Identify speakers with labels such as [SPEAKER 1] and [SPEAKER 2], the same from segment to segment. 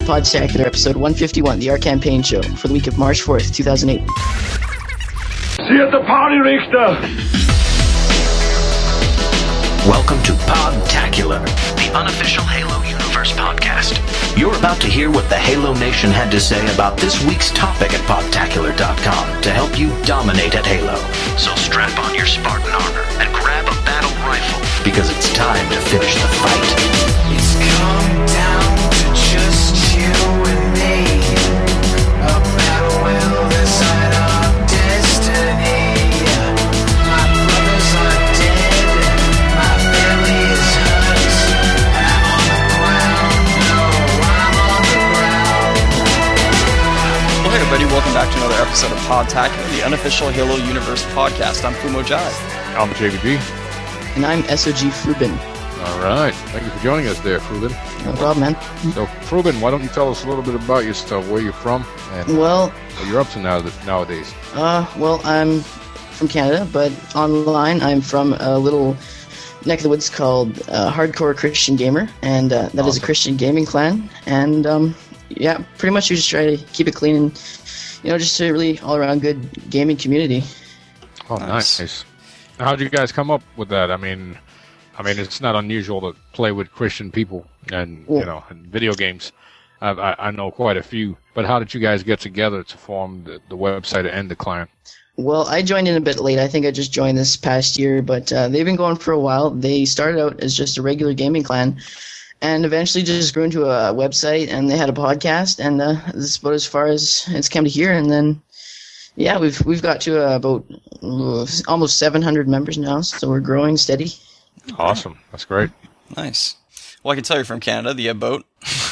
[SPEAKER 1] Podtacular episode 151, the Art Campaign Show, for the week of March 4th, 2008.
[SPEAKER 2] See you at the party, Richter!
[SPEAKER 3] Welcome to Podtacular, the unofficial Halo Universe podcast. You're about to hear what the Halo Nation had to say about this week's topic at podtacular.com to help you dominate at Halo. So strap on your Spartan armor and grab a battle rifle, because it's time to finish the fight.
[SPEAKER 4] It's come down to just you and me. A battle will decide our destiny. My brothers are dead, my family is hurt. I'm on the ground, no, I'm on the ground.
[SPEAKER 5] Well, hey everybody, welcome back to another episode of Podtacular, the unofficial Halo Universe podcast. I'm Fumo Jai.
[SPEAKER 6] I'm JVG.
[SPEAKER 1] And I'm SOG Frubin.
[SPEAKER 6] All right. Thank you for joining us there, Frubin.
[SPEAKER 1] No problem, man.
[SPEAKER 6] So, Frubin, why don't you tell us a little bit about yourself, where you're from, and
[SPEAKER 1] Well,
[SPEAKER 6] what you're up to nowadays?
[SPEAKER 1] well, I'm from Canada, but online I'm from a little neck of the woods called Hardcore Christian Gamer, and that is a Christian gaming clan. And yeah, pretty much we just try to keep it clean and, just a really all-around good gaming community.
[SPEAKER 6] Oh, nice. How did you guys come up with that? I mean, it's not unusual to play with Christian people and, in video games. I know quite a few. But how did you guys get together to form the website and the clan?
[SPEAKER 1] Well, I joined in a bit late. I think I just joined this past year, but they've been going for a while. They started out as just a regular gaming clan and eventually just grew into a website, and they had a podcast, and this is about as far as it's come to here. And then, yeah, we've got to about almost 700 members now, so we're growing steady.
[SPEAKER 6] Awesome. That's great.
[SPEAKER 5] Nice. Well, I can tell you're from Canada, the boat.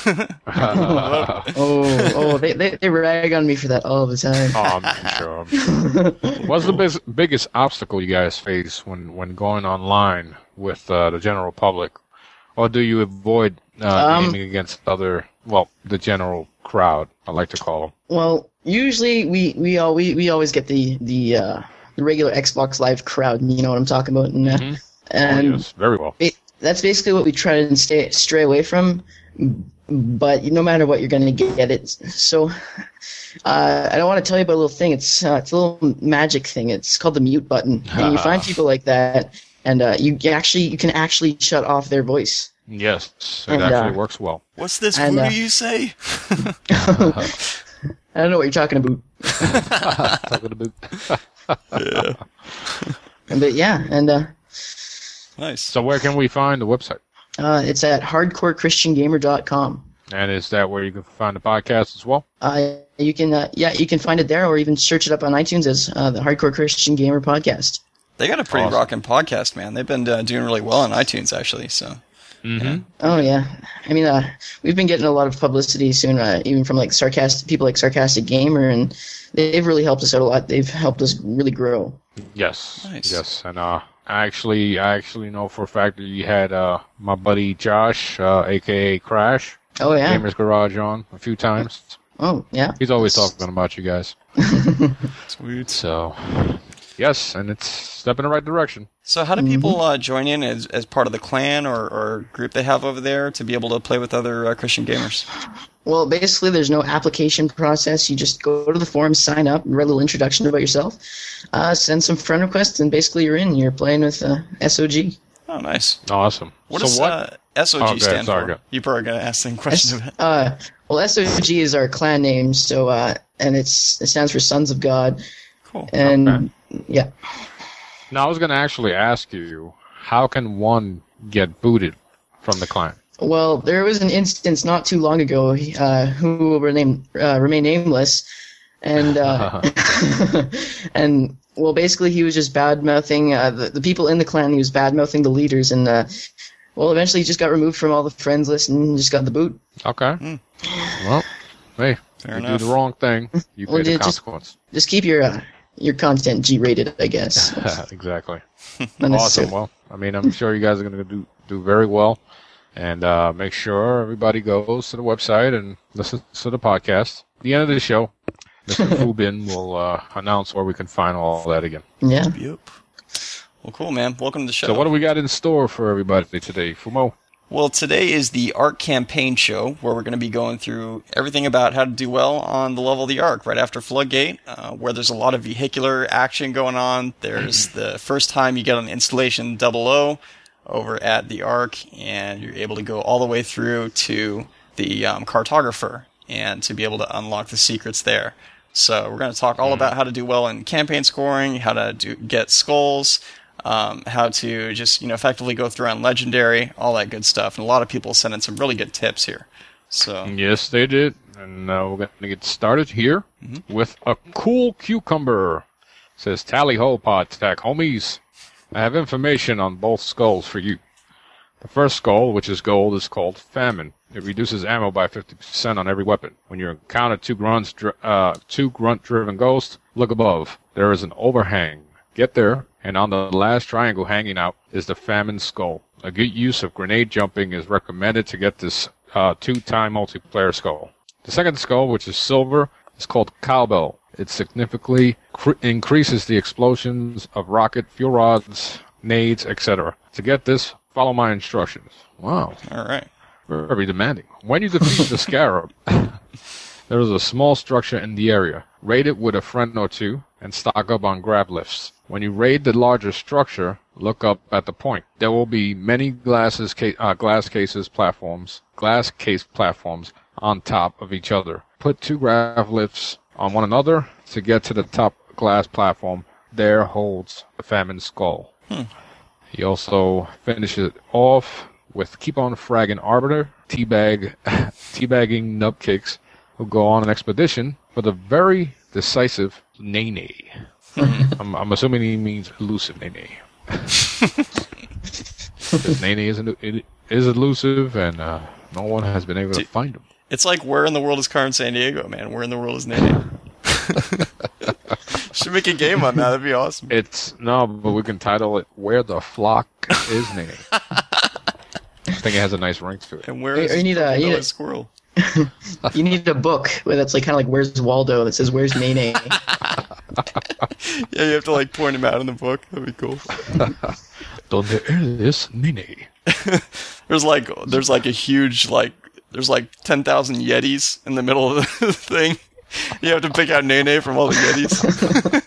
[SPEAKER 1] They rag on me for that all the time.
[SPEAKER 6] Oh, I'm sure. What's the biggest obstacle you guys face when going online with the general public? Or do you avoid aiming against the general crowd, I like to call them? Well,
[SPEAKER 1] usually we always get the regular Xbox Live crowd, you know what I'm talking about, and
[SPEAKER 6] yes, very well.
[SPEAKER 1] That's basically what we try to stray away from. But no matter what, you're going to get it. So I don't want to tell you about a little thing. It's a little magic thing. It's called the mute button. And you find people like that, and you can actually shut off their voice.
[SPEAKER 6] Yes, it actually works well.
[SPEAKER 5] What's this voodoo you say?
[SPEAKER 1] I don't know what you're talking about.
[SPEAKER 5] Yeah.
[SPEAKER 1] Nice.
[SPEAKER 6] So where can we find the website?
[SPEAKER 1] It's at hardcorechristiangamer.com.
[SPEAKER 6] And is that where you can find the podcast as well?
[SPEAKER 1] You can find it there, or even search it up on iTunes as the Hardcore Christian Gamer Podcast.
[SPEAKER 5] They got a pretty rockin' podcast, man. They've been doing really well on iTunes, actually. So.
[SPEAKER 6] Mm-hmm.
[SPEAKER 1] Oh yeah, I mean, we've been getting a lot of publicity soon, even from people like Sarcastic Gamer, and they've really helped us out a lot. They've helped us really grow.
[SPEAKER 6] Yes,
[SPEAKER 5] nice.
[SPEAKER 6] Yes, and I actually know for a fact that you had my buddy Josh, aka Crash, Gamers Garage, on a few times.
[SPEAKER 1] Oh yeah,
[SPEAKER 6] he's always talking about you guys.
[SPEAKER 5] Sweet.
[SPEAKER 6] So. Yes, and it's a step in the right direction.
[SPEAKER 5] So how do people join in as part of the clan or group they have over there to be able to play with other Christian gamers?
[SPEAKER 1] Well, basically, there's no application process. You just go to the forum, sign up, write a little introduction about yourself, send some friend requests, and basically you're in. You're playing with SOG.
[SPEAKER 5] Oh, nice.
[SPEAKER 6] Awesome.
[SPEAKER 5] What does SOG stand for? You probably going to ask the same question.
[SPEAKER 1] Well, SOG is our clan name, so and it stands for Sons of God.
[SPEAKER 5] Cool.
[SPEAKER 1] And yeah.
[SPEAKER 6] Now, I was going to actually ask you, how can one get booted from the clan?
[SPEAKER 1] Well, there was an instance not too long ago who will remain nameless, and and well, basically he was just bad-mouthing the people in the clan. He was bad-mouthing the leaders, and well, eventually he just got removed from all the friends list and just got the boot.
[SPEAKER 6] Okay. Well, hey,
[SPEAKER 5] fair
[SPEAKER 6] you
[SPEAKER 5] enough.
[SPEAKER 6] do the wrong thing, you pay the consequence.
[SPEAKER 1] Just keep your content G-rated, I guess.
[SPEAKER 6] Exactly. Awesome. Well, I mean, I'm sure you guys are going to do very well. And make sure everybody goes to the website and listens to the podcast. At the end of the show, Mr. Fubin will announce where we can find all that again.
[SPEAKER 1] Yeah.
[SPEAKER 5] Yep. Well, cool, man. Welcome to the show.
[SPEAKER 6] So what do we got in store for everybody today, Fumo?
[SPEAKER 5] Well, today is the ARC campaign show, where we're going to be going through everything about how to do well on the level of the ARC right after Floodgate, where there's a lot of vehicular action going on. There's the first time you get on installation 00 over at the ARC, and you're able to go all the way through to the cartographer and to be able to unlock the secrets there. So we're going to talk all about how to do well in campaign scoring, how to get skulls, how to just, effectively go through on Legendary, all that good stuff. And a lot of people sent in some really good tips here. So
[SPEAKER 6] yes, they did. And we're going to get started here with a cool cucumber. It says, "Tally ho, PodTech homies. I have information on both skulls for you. The first skull, which is gold, is called Famine. It reduces ammo by 50% on every weapon. When you encounter two grunt-driven ghosts, look above. There is an overhang. Get there, and on the last triangle hanging out is the Famine skull. A good use of grenade jumping is recommended to get this 2-time multiplayer skull. The second skull, which is silver, is called Cowbell. It significantly increases the explosions of rocket, fuel rods, nades, etc. To get this, follow my instructions." Wow.
[SPEAKER 5] All right.
[SPEAKER 6] Very demanding. When you defeat the Scarab, there is a small structure in the area. Raid it with a friend or two and stock up on grab lifts. When you raid the larger structure, look up at the point. There will be many glass case platforms on top of each other. Put 2 grab lifts on one another to get to the top glass platform. There holds the Famine skull. He also finishes it off with "Keep on fragging Arbiter, teabagging nubkicks who go on an expedition for the very decisive Nene." I'm assuming he means elusive Nene. Because Nene is elusive, and no one has been able to find him.
[SPEAKER 5] It's like, where in the world is Carmen Sandiego, man? Where in the world is Nene? Should make a game on that. That'd be awesome.
[SPEAKER 6] But we can title it "Where the Flock is Nene." I think it has a nice ring to it.
[SPEAKER 5] And where is a squirrel?
[SPEAKER 1] You need a book that's kind of like "Where's Waldo?" that says "Where's Nene?"
[SPEAKER 5] Yeah, you have to point him out in the book. That'd be cool.
[SPEAKER 6] Donde es Nene?
[SPEAKER 5] There's a huge there's 10,000 Yetis in the middle of the thing. You have to pick out Nene from all the Yetis.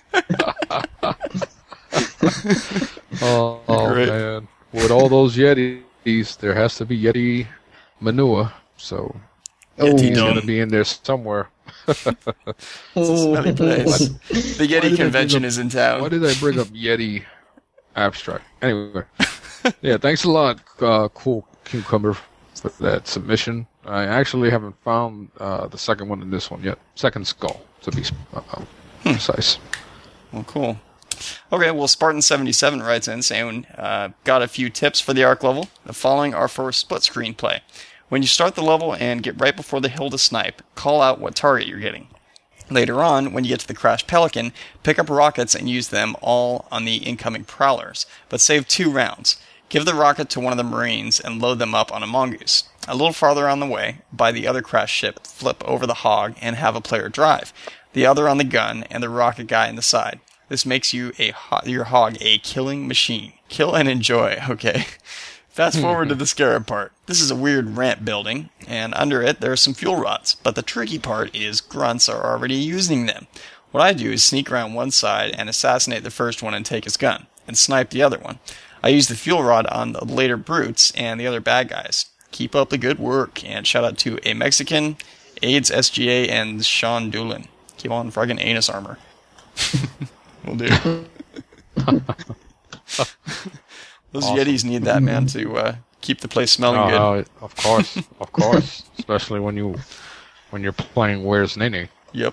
[SPEAKER 6] Oh man! With all those Yetis, there has to be Yeti manure. So he's gonna be in there somewhere.
[SPEAKER 5] It's a smelly place. The Yeti convention is in town.
[SPEAKER 6] Why did I bring up Yeti abstract? Anyway, yeah, thanks a lot, Cool Cucumber, for that submission. I actually haven't found the second one in this one yet. Second skull, to be precise.
[SPEAKER 5] Well, cool. Okay, well, Spartan77 writes in saying, got a few tips for the ARC level. The following are for split screen play. When you start the level and get right before the hill to snipe, call out what target you're getting. Later on, when you get to the Crash Pelican, pick up rockets and use them all on the incoming prowlers, but save 2 rounds. Give the rocket to one of the Marines and load them up on a Mongoose. A little farther on the way, by the other crash ship, flip over the Hog and have a player drive, the other on the gun and the rocket guy in the side. This makes your Hog a killing machine. Kill and enjoy, okay? Fast forward to the Scarab part. This is a weird ramp building, and under it there are some fuel rods, but the tricky part is grunts are already using them. What I do is sneak around one side and assassinate the first one and take his gun, and snipe the other one. I use the fuel rod on the later brutes and the other bad guys. Keep up the good work, and shout out to A Mexican, AIDS SGA, and Sean Doolin. Keep on friggin' anus armor. Will do. Those awesome. Yetis need that, man, to keep the place smelling good.
[SPEAKER 6] Of course. Especially when you're playing Where's Nene.
[SPEAKER 5] Yep.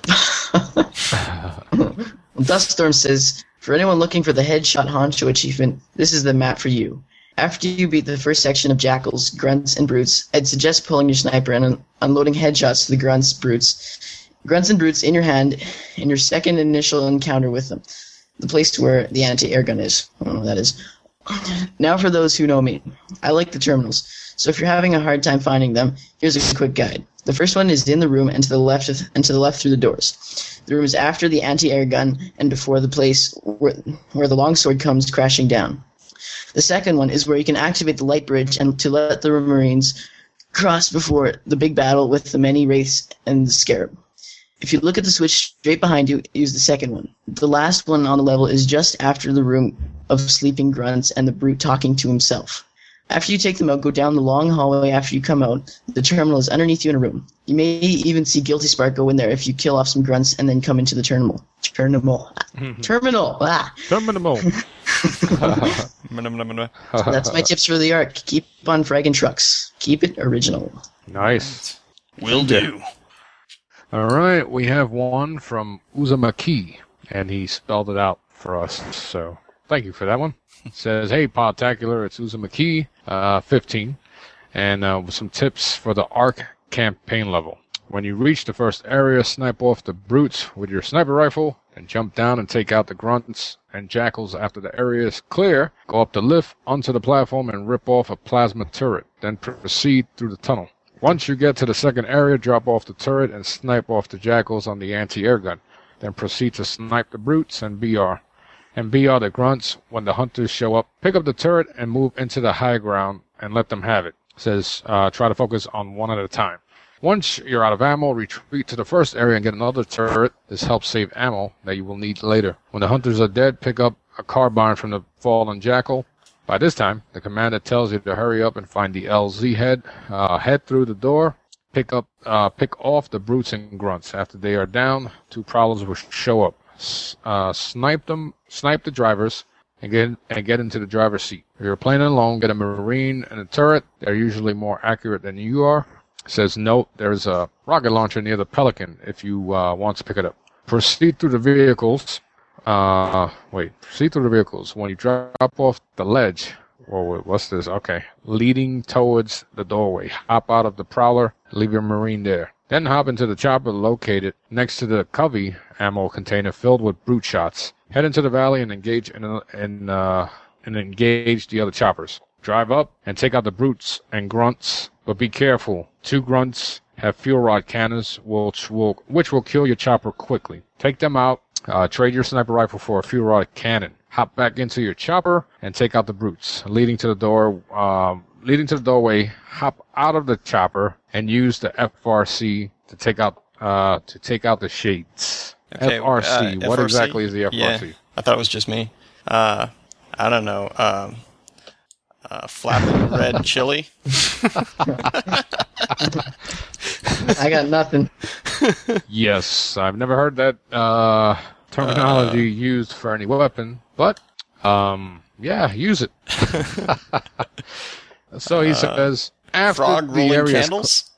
[SPEAKER 1] Duststorm says, for anyone looking for the Headshot Honcho achievement, this is the map for you. After you beat the first section of Jackals, Grunts, and Brutes, I'd suggest pulling your sniper and unloading headshots to the Grunts, and Brutes in your hand in your second initial encounter with them. The place where the anti-air gun is. I don't know what that is. Now for those who know me. I like the terminals, so if you're having a hard time finding them, here's a quick guide. The first one is in the room and to the left through the doors. The room is after the anti-air gun and before the place where the longsword comes crashing down. The second one is where you can activate the light bridge and to let the Marines cross before the big battle with the many wraiths and the scarab. If you look at the switch straight behind you, use the second one. The last one on the level is just after the room of sleeping grunts and the brute talking to himself. After you take them out, go down the long hallway. After you come out, the terminal is underneath you in a room. You may even see Guilty Spark go in there if you kill off some grunts and then come into the terminal. Terminal. Ah.
[SPEAKER 6] Terminal.
[SPEAKER 1] That's my tips for the Ark. Keep on fragging trucks. Keep it original.
[SPEAKER 6] Nice.
[SPEAKER 5] Will do.
[SPEAKER 6] All right, we have one from Uzumaki, and he spelled it out for us, so thank you for that one. It says, hey, Podtacular, it's Uzumaki, 15, and with some tips for the Ark campaign level. When you reach the first area, snipe off the brutes with your sniper rifle, and jump down and take out the grunts and jackals after the area is clear. Go up the lift onto the platform and rip off a plasma turret, then proceed through the tunnel. Once you get to the second area, drop off the turret and snipe off the jackals on the anti-air gun. Then proceed to snipe the brutes and BR. And BR the grunts. When the hunters show up, pick up the turret and move into the high ground and let them have it. It says try to focus on one at a time. Once you're out of ammo, retreat to the first area and get another turret. This helps save ammo that you will need later. When the hunters are dead, pick up a carbine from the fallen jackal. By this time, the commander tells you to hurry up and find the LZ head. Head through the door. Pick off the brutes and grunts. After they are down, 2 prowlers will show up. Snipe the drivers, and get into the driver's seat. If you're playing alone, get a Marine and a turret. They're usually more accurate than you are. It says note there's a rocket launcher near the Pelican if you want to pick it up. Proceed through the vehicles. Proceed through the vehicles. When you drop off the ledge, what's this? Okay. Leading towards the doorway. Hop out of the prowler, leave your Marine there. Then hop into the chopper located next to the Covey ammo container filled with brute shots. Head into the valley and engage engage the other choppers. Drive up and take out the brutes and grunts, but be careful. 2 grunts have fuel rod cannons, which will kill your chopper quickly. Take them out. Trade your sniper rifle for a fuel rod cannon. Hop back into your chopper and take out the brutes. Leading to the doorway, hop out of the chopper and use the FRC to take out the shades.
[SPEAKER 5] Okay,
[SPEAKER 6] FRC. What
[SPEAKER 5] FRC?
[SPEAKER 6] exactly is the FRC?
[SPEAKER 5] Yeah, I thought it was just me. I don't know. Flapping red chili.
[SPEAKER 1] I got nothing.
[SPEAKER 6] Yes, I've never heard that terminology used for any weapon, but yeah, use it. So he says, after
[SPEAKER 5] frog
[SPEAKER 6] the
[SPEAKER 5] rolling
[SPEAKER 6] area
[SPEAKER 5] candles.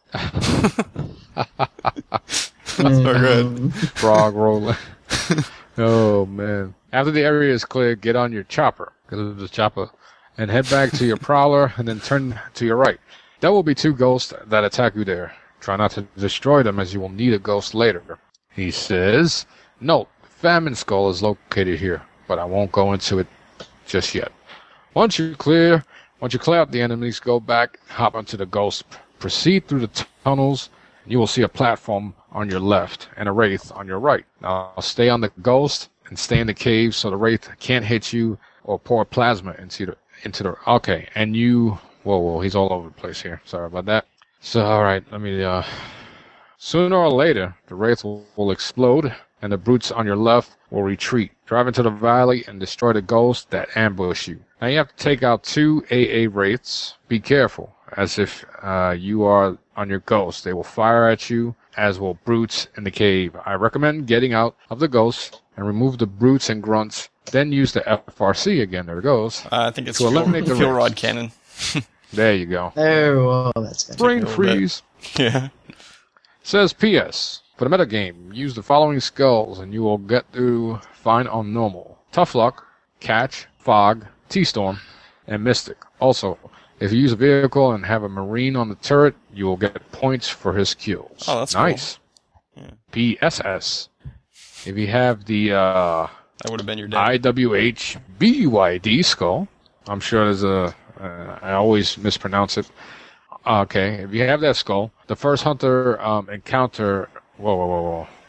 [SPEAKER 5] So good.
[SPEAKER 6] Frog rolling. Oh man! After the area is clear, get on your chopper. Go to the chopper and head back to your prowler, and then turn to your right. There will be 2 ghosts that attack you there. Try not to destroy them, as you will need a ghost later. He says, note, Famine Skull is located here, but I won't go into it just yet. Once you clear out the enemies, go back, hop onto the ghost, proceed through the tunnels, and you will see a platform on your left and a wraith on your right. Now, stay on the ghost and stay in the cave so the wraith can't hit you or pour plasma into the okay, and you whoa, he's all over the place here. Sorry about that. So alright, let me sooner or later the wraith will explode and the brutes on your left will retreat. Drive into the valley and destroy the ghosts that ambush you. Now you have to take out 2 AA wraiths. Be careful, as if you are on your ghost. They will fire at you, as will brutes in the cave. I recommend getting out of the ghost and remove the brutes and grunts. Then use the FRC again. There it goes.
[SPEAKER 5] I think it's
[SPEAKER 6] to eliminate the
[SPEAKER 5] fuel
[SPEAKER 6] wraiths.
[SPEAKER 5] rod cannon.
[SPEAKER 6] There you go.
[SPEAKER 1] Oh, that's good.
[SPEAKER 6] Brain freeze.
[SPEAKER 5] Yeah.
[SPEAKER 6] Says PS. For the metagame, use the following skulls and you will get to find on normal. Tough Luck, Catch, Fog, T-Storm, and Mystic. Also, if you use a vehicle and have a Marine on the turret, you will get points for his kills.
[SPEAKER 5] Oh, that's
[SPEAKER 6] nice.
[SPEAKER 5] Cool. Yeah.
[SPEAKER 6] PSS. If you have the
[SPEAKER 5] That would have been your day.
[SPEAKER 6] IWH-BYD skull, I'm sure there's a... I always mispronounce it. Okay, if you have that skull, the first hunter encounter... Whoa.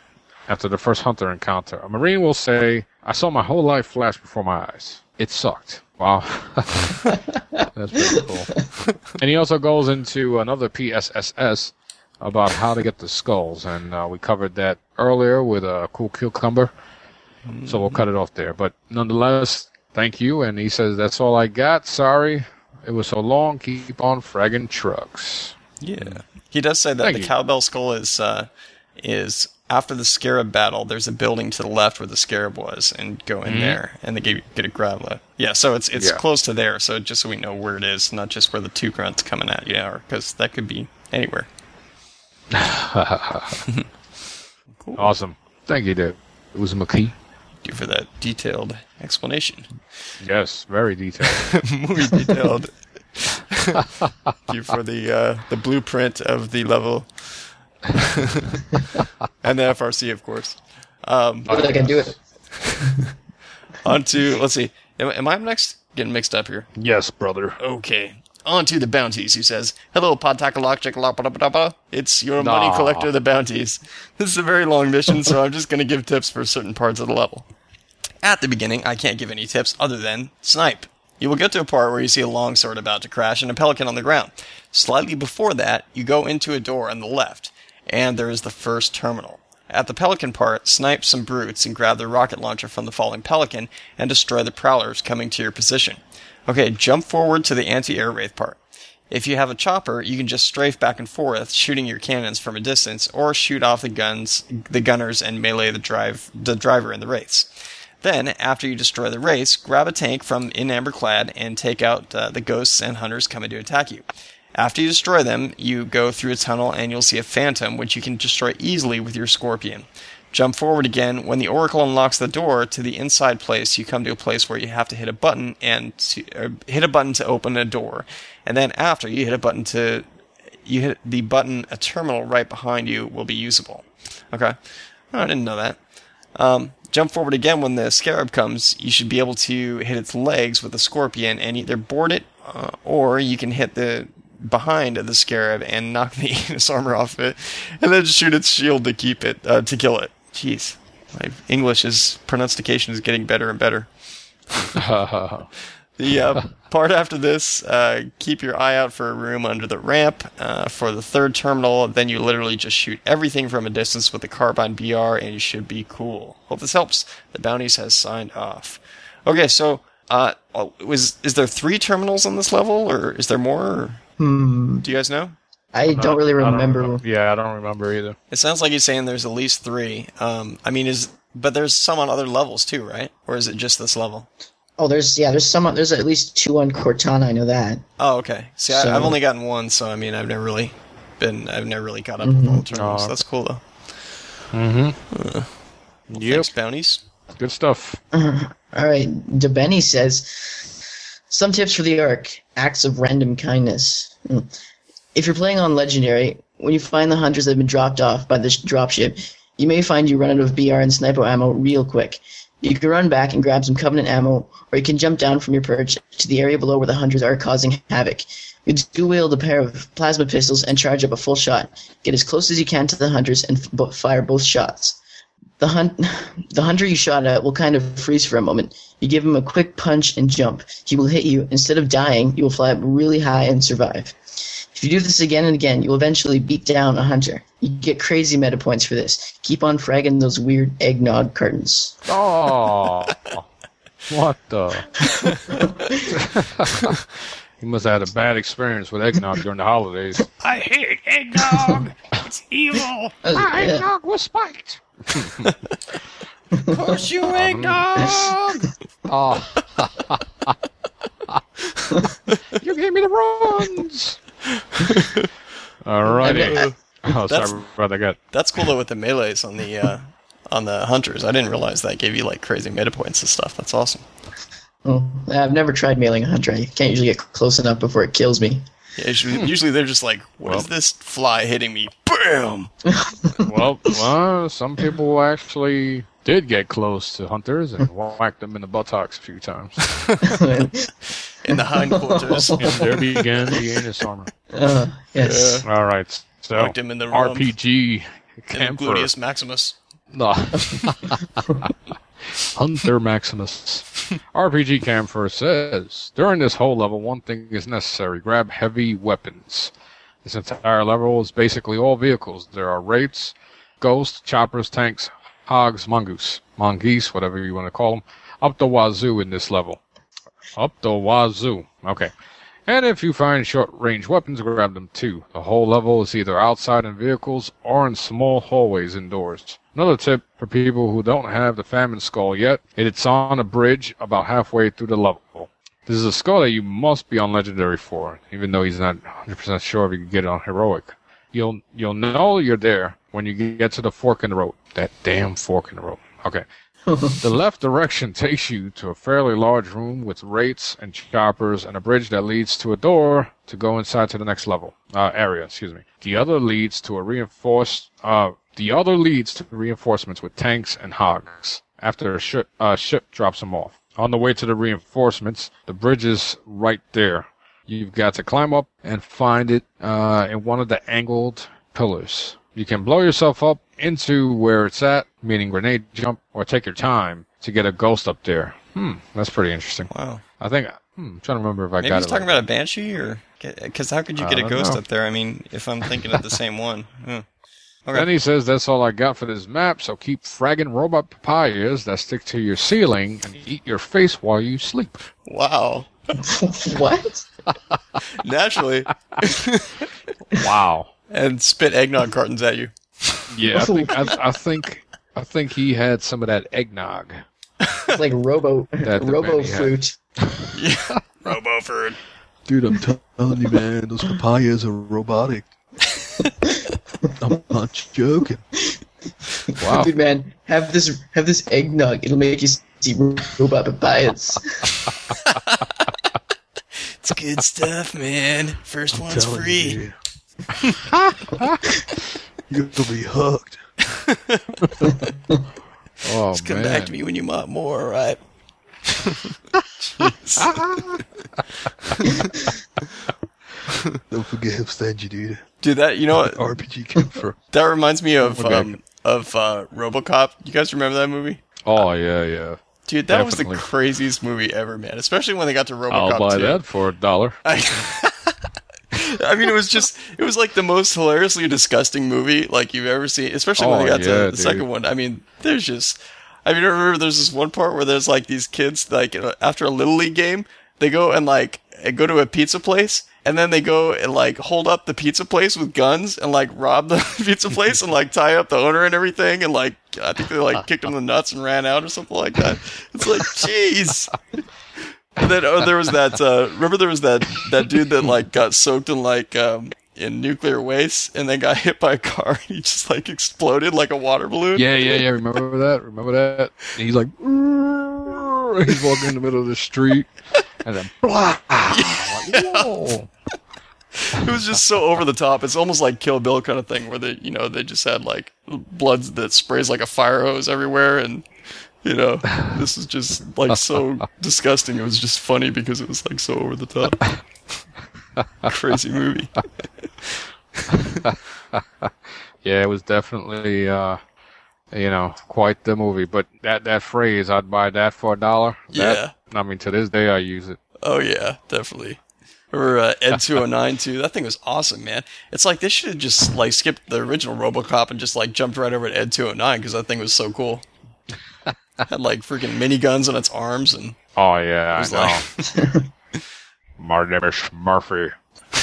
[SPEAKER 6] after the first hunter encounter. A Marine will say, I saw my whole life flash before my eyes. It sucked. Wow. That's pretty cool. And he also goes into another PSSS about how to get the skulls. And we covered that earlier with a Cool Cucumber. So we'll cut it off there. But nonetheless, thank you. And he says, that's all I got. Sorry. It was so long. Keep on fragging trucks.
[SPEAKER 5] Yeah. He does say that
[SPEAKER 6] Thank
[SPEAKER 5] the
[SPEAKER 6] you.
[SPEAKER 5] Cowbell Skull is after the Scarab battle, there's a building to the left where the Scarab was, and go in there, and they get a grab load. Yeah, so it's
[SPEAKER 6] Yeah.
[SPEAKER 5] close to there, so just so we know where it is, not just where the two grunts coming at you are, because that could be anywhere. Cool.
[SPEAKER 6] Awesome. Thank you, Dave. It was McKee.
[SPEAKER 5] Thank you for that detailed explanation.
[SPEAKER 6] Yes, very detailed.
[SPEAKER 5] Muy detailed. Thank you for the blueprint of the level. And the FRC, of course.
[SPEAKER 1] But I can do it.
[SPEAKER 5] On to, let's see, am I next? Getting mixed up here.
[SPEAKER 6] Yes, brother.
[SPEAKER 5] Okay. On to the bounties, he says. Hello, Podtakalok. It's your money collector, the bounties. This is a very long mission, so I'm just going to give tips for certain parts of the level. At the beginning, I can't give any tips other than snipe. You will get to a part where you see a longsword about to crash and a pelican on the ground. Slightly before that, you go into a door on the left, and there is the first terminal. At the pelican part, snipe some brutes and grab the rocket launcher from the falling pelican and destroy the prowlers coming to your position. Okay, jump forward to the anti-air wraith part. If you have a chopper, you can just strafe back and forth, shooting your cannons from a distance, or shoot off the gunners and melee the driver and the wraiths. Then, after you destroy the wraiths, grab a tank from in Amberclad and take out the ghosts and hunters coming to attack you. After you destroy them, you go through a tunnel and you'll see a phantom, which you can destroy easily with your scorpion. Jump forward again. When the oracle unlocks the door to the inside place, you come to a place where you have to hit a button to open a door. And then after you hit the button, a terminal right behind you will be usable. Okay. Oh, I didn't know that. Jump forward again when the scarab comes. You should be able to hit its legs with the scorpion and either board it, or you can hit the behind of the scarab and knock the Aegis armor off it, and then shoot its shield to keep it to kill it. Jeez, my pronunciation is getting better and better. The part after this, keep your eye out for a room under the ramp. For the third terminal, then you literally just shoot everything from a distance with the carbine BR, and you should be cool. Hope this helps. The bounties has signed off. Okay, so is there 3 terminals on this level, or is there more? Do you guys know?
[SPEAKER 1] I don't really remember.
[SPEAKER 6] I don't remember either.
[SPEAKER 5] It sounds like he's saying there's at least 3. But there's some on other levels too, right? Or is it just this level?
[SPEAKER 1] Oh, there's at least 2 on Cortana. I know that.
[SPEAKER 5] Oh, okay. See,
[SPEAKER 1] So-
[SPEAKER 5] I've only gotten 1, so I mean, I've never really caught up with all the terminals. That's cool though. Thanks, bounties.
[SPEAKER 6] Good stuff.
[SPEAKER 1] All right. DeBenny says, some tips for the Ark. Acts of random kindness. If you're playing on Legendary, when you find the hunters that have been dropped off by the dropship, you may find you run out of BR and sniper ammo real quick. You can run back and grab some Covenant ammo, or you can jump down from your perch to the area below where the hunters are causing havoc. You dual-wield a pair of plasma pistols and charge up a full shot. Get as close as you can to the hunters and fire both shots. The hunter you shot at will kind of freeze for a moment. You give him a quick punch and jump. He will hit you. Instead of dying, you will fly up really high and survive. If you do this again and again, you will eventually beat down a hunter. You get crazy meta points for this. Keep on fragging those weird eggnog cartons.
[SPEAKER 6] Oh, what the? He must have had a bad experience with eggnog during the holidays.
[SPEAKER 5] I hate eggnog. It's evil.
[SPEAKER 6] My eggnog was spiked.
[SPEAKER 5] Curse you, eggnog.
[SPEAKER 6] Oh. You gave me the runs. Alrighty. Oh, sorry about that.
[SPEAKER 5] That's cool though with the melees on the hunters. I didn't realize that gave you like crazy meta points and stuff. That's awesome.
[SPEAKER 1] Oh, I've never tried mailing a hunter. I can't usually get close enough before it kills me.
[SPEAKER 5] Yeah, usually they're just like, what is this fly hitting me? Bam!
[SPEAKER 6] Well, some people actually did get close to hunters and whacked them in the buttocks a few times.
[SPEAKER 5] In the hindquarters.
[SPEAKER 6] And there began the anus armor.
[SPEAKER 1] Yes.
[SPEAKER 6] All right. So,
[SPEAKER 5] Whacked him in the rump.
[SPEAKER 6] RPG
[SPEAKER 5] In the
[SPEAKER 6] camper.
[SPEAKER 5] gluteus maximus.
[SPEAKER 6] No. Hunter Maximus. RPG Camphor says, during this whole level, one thing is necessary. Grab heavy weapons. This entire level is basically all vehicles. There are wraiths, ghosts, choppers, tanks, hogs, mongoose, whatever you want to call them, up the wazoo in this level. Up the wazoo. Okay. And if you find short-range weapons, grab them too. The whole level is either outside in vehicles or in small hallways indoors. Another tip for people who don't have the Famine Skull yet, it's on a bridge about halfway through the level. This is a skull that you must be on Legendary for, even though he's not 100% sure if you can get it on Heroic. You'll know you're there when you get to the fork in the road. That damn fork in the road. Okay. The left direction takes you to a fairly large room with wraiths and choppers and a bridge that leads to a door to go inside to the next level area. The other leads to reinforcements with tanks and hogs. After a ship drops them off. On the way to the reinforcements, the bridge is right there. You've got to climb up and find it in one of the angled pillars. You can blow yourself up into where it's at, meaning grenade jump, or take your time to get a ghost up there. That's pretty interesting.
[SPEAKER 5] Wow.
[SPEAKER 6] I think, I'm trying to remember if I got it.
[SPEAKER 5] Maybe he's talking about a Banshee, or... Because how could you get a ghost up there? I mean, if I'm thinking of the same one. Okay.
[SPEAKER 6] Then he says, that's all I got for this map, so keep fragging robot papayas that stick to your ceiling and eat your face while you sleep.
[SPEAKER 5] Wow.
[SPEAKER 1] What?
[SPEAKER 5] Naturally.
[SPEAKER 6] Wow.
[SPEAKER 5] And spit eggnog cartons at you.
[SPEAKER 6] Yeah, I think he had some of that eggnog.
[SPEAKER 1] It's like robo fruit.
[SPEAKER 5] Yeah, robo fruit.
[SPEAKER 7] Dude, I'm telling you, man, those papayas are robotic. I'm not joking.
[SPEAKER 6] Wow.
[SPEAKER 1] Dude, man, have this eggnog. It'll make you see robot papayas.
[SPEAKER 5] It's good stuff, man. First one's free.
[SPEAKER 7] You'll be hooked.
[SPEAKER 6] Oh,
[SPEAKER 5] Just come
[SPEAKER 6] man.
[SPEAKER 5] back to me when you want more, right?
[SPEAKER 7] Don't forget he'll stand you, dude.
[SPEAKER 5] Dude, that, you know what?
[SPEAKER 7] RPG Camphor.
[SPEAKER 5] That reminds me of
[SPEAKER 6] Okay.
[SPEAKER 5] RoboCop. You guys remember that movie?
[SPEAKER 6] Oh, yeah.
[SPEAKER 5] Dude, that was
[SPEAKER 6] Definitely.
[SPEAKER 5] the craziest movie ever, man. Especially when they got to RoboCop
[SPEAKER 6] I'll buy
[SPEAKER 5] 2.
[SPEAKER 6] that for $1.
[SPEAKER 5] I mean, it was like the most hilariously disgusting movie like you've ever seen, especially when they got to the second one. I mean, I remember there's this one part where there's like these kids, like after a Little League game, they go and like go to a pizza place, and then they go and like hold up the pizza place with guns and like rob the pizza place and like tie up the owner and everything, and like I think they like kicked him in the nuts and ran out or something like that. It's like, jeez. And then there was that. Remember, there was that dude that like got soaked in like in nuclear waste and then got hit by a car. And he just like exploded like a water balloon.
[SPEAKER 6] Yeah. Remember that? And he's like, he's walking in the middle of the street, and then blah. Like, whoa.
[SPEAKER 5] It was just so over the top. It's almost like Kill Bill kind of thing, where they just had like blood that sprays like a fire hose everywhere, and this is just like so disgusting. It was just funny because it was like so over the top. Crazy movie.
[SPEAKER 6] Yeah, it was definitely quite the movie. But that phrase, I'd buy that for $1.
[SPEAKER 5] Yeah.
[SPEAKER 6] I mean, to this day I use it.
[SPEAKER 5] Oh yeah, definitely. Or Ed 209 too. That thing was awesome, man. It's like they should have just like skipped the original RoboCop and just like jumped right over to Ed 209 because that thing was so cool. Had like freaking miniguns on its arms and.
[SPEAKER 6] Oh yeah,
[SPEAKER 5] I
[SPEAKER 6] know. My name is Murphy.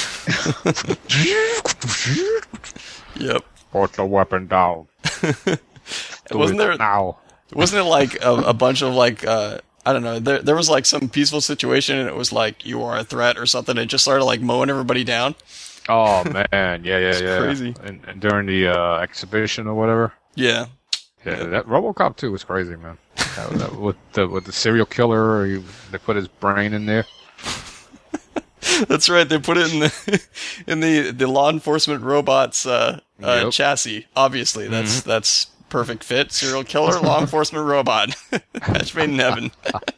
[SPEAKER 5] Yep.
[SPEAKER 6] Put the weapon down.
[SPEAKER 5] Wasn't there
[SPEAKER 6] now?
[SPEAKER 5] Wasn't it like a bunch of like I don't know? There was like some peaceful situation and it was like you are a threat or something. It just started like mowing everybody down.
[SPEAKER 6] Oh man, yeah.
[SPEAKER 5] Crazy.
[SPEAKER 6] And during the exhibition or whatever.
[SPEAKER 5] Yeah.
[SPEAKER 6] Yeah, that RoboCop 2 was crazy, man. That with the serial killer, they put his brain in there.
[SPEAKER 5] That's right. They put it in the law enforcement robot's chassis. Obviously, that's perfect fit. Serial killer, law enforcement robot. Match made in heaven.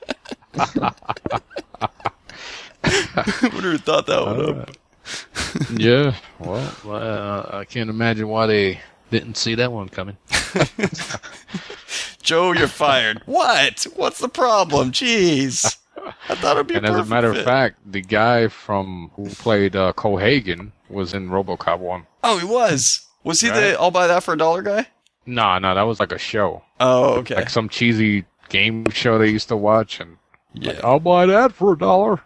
[SPEAKER 5] Wonder who thought that one up.
[SPEAKER 6] Yeah. Well, I can't imagine why they didn't see that one coming.
[SPEAKER 5] Joe, you're fired. What? What's the problem? Jeez. I thought it'd be
[SPEAKER 6] And
[SPEAKER 5] a
[SPEAKER 6] as a
[SPEAKER 5] perfect
[SPEAKER 6] matter
[SPEAKER 5] fit.
[SPEAKER 6] of fact, the guy who played Cohagen was in RoboCop 1.
[SPEAKER 5] Oh, he was. Was he
[SPEAKER 6] Right.
[SPEAKER 5] the I'll buy that for $1 guy?
[SPEAKER 6] No, that was like a show.
[SPEAKER 5] Oh, okay.
[SPEAKER 6] Like some cheesy game show they used to watch, and
[SPEAKER 5] Yeah.
[SPEAKER 6] like, I'll buy that for $1.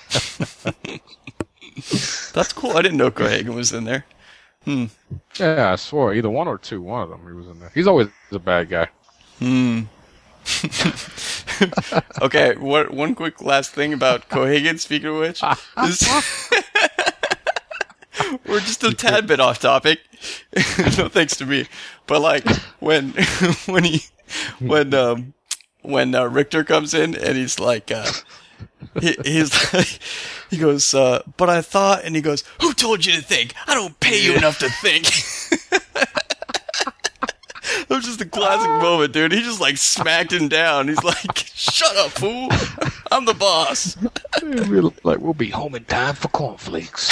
[SPEAKER 5] That's cool. I didn't know Cohagen was in there.
[SPEAKER 6] Yeah, I swore either one or two. One of them he was in there. He's always a bad guy.
[SPEAKER 5] Okay, one quick last thing about Cohagen, speaking of which. We're just a tad bit off topic. No thanks to me. But like when Richter comes in and he's like he's like he goes, but I thought, and he goes, who told you to think? I don't pay you enough to think. That was just a classic moment, dude. He just like smacked him down. He's like, shut up, fool. I'm the boss.
[SPEAKER 6] We'll be home in time for cornflakes.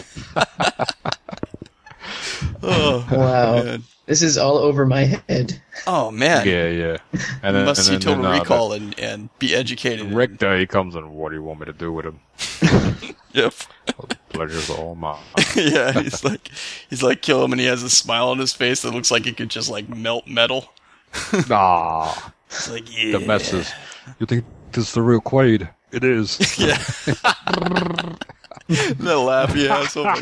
[SPEAKER 5] Oh,
[SPEAKER 1] Wow.
[SPEAKER 5] man.
[SPEAKER 1] This is all over my head.
[SPEAKER 5] Oh, man.
[SPEAKER 6] Yeah. And
[SPEAKER 5] You must see Total
[SPEAKER 6] then,
[SPEAKER 5] Recall and be educated.
[SPEAKER 6] Richter, he comes and what do you want me to do with him?
[SPEAKER 5] Yep.
[SPEAKER 6] Pleasure's all mine.
[SPEAKER 5] Yeah, he's like kill him, and he has a smile on his face that looks like he could just like melt metal.
[SPEAKER 6] Nah,
[SPEAKER 5] It's like, yeah.
[SPEAKER 6] the messes.
[SPEAKER 7] You think this is the real Quaid? It is.
[SPEAKER 5] Yeah. That laugh, yes. Oh my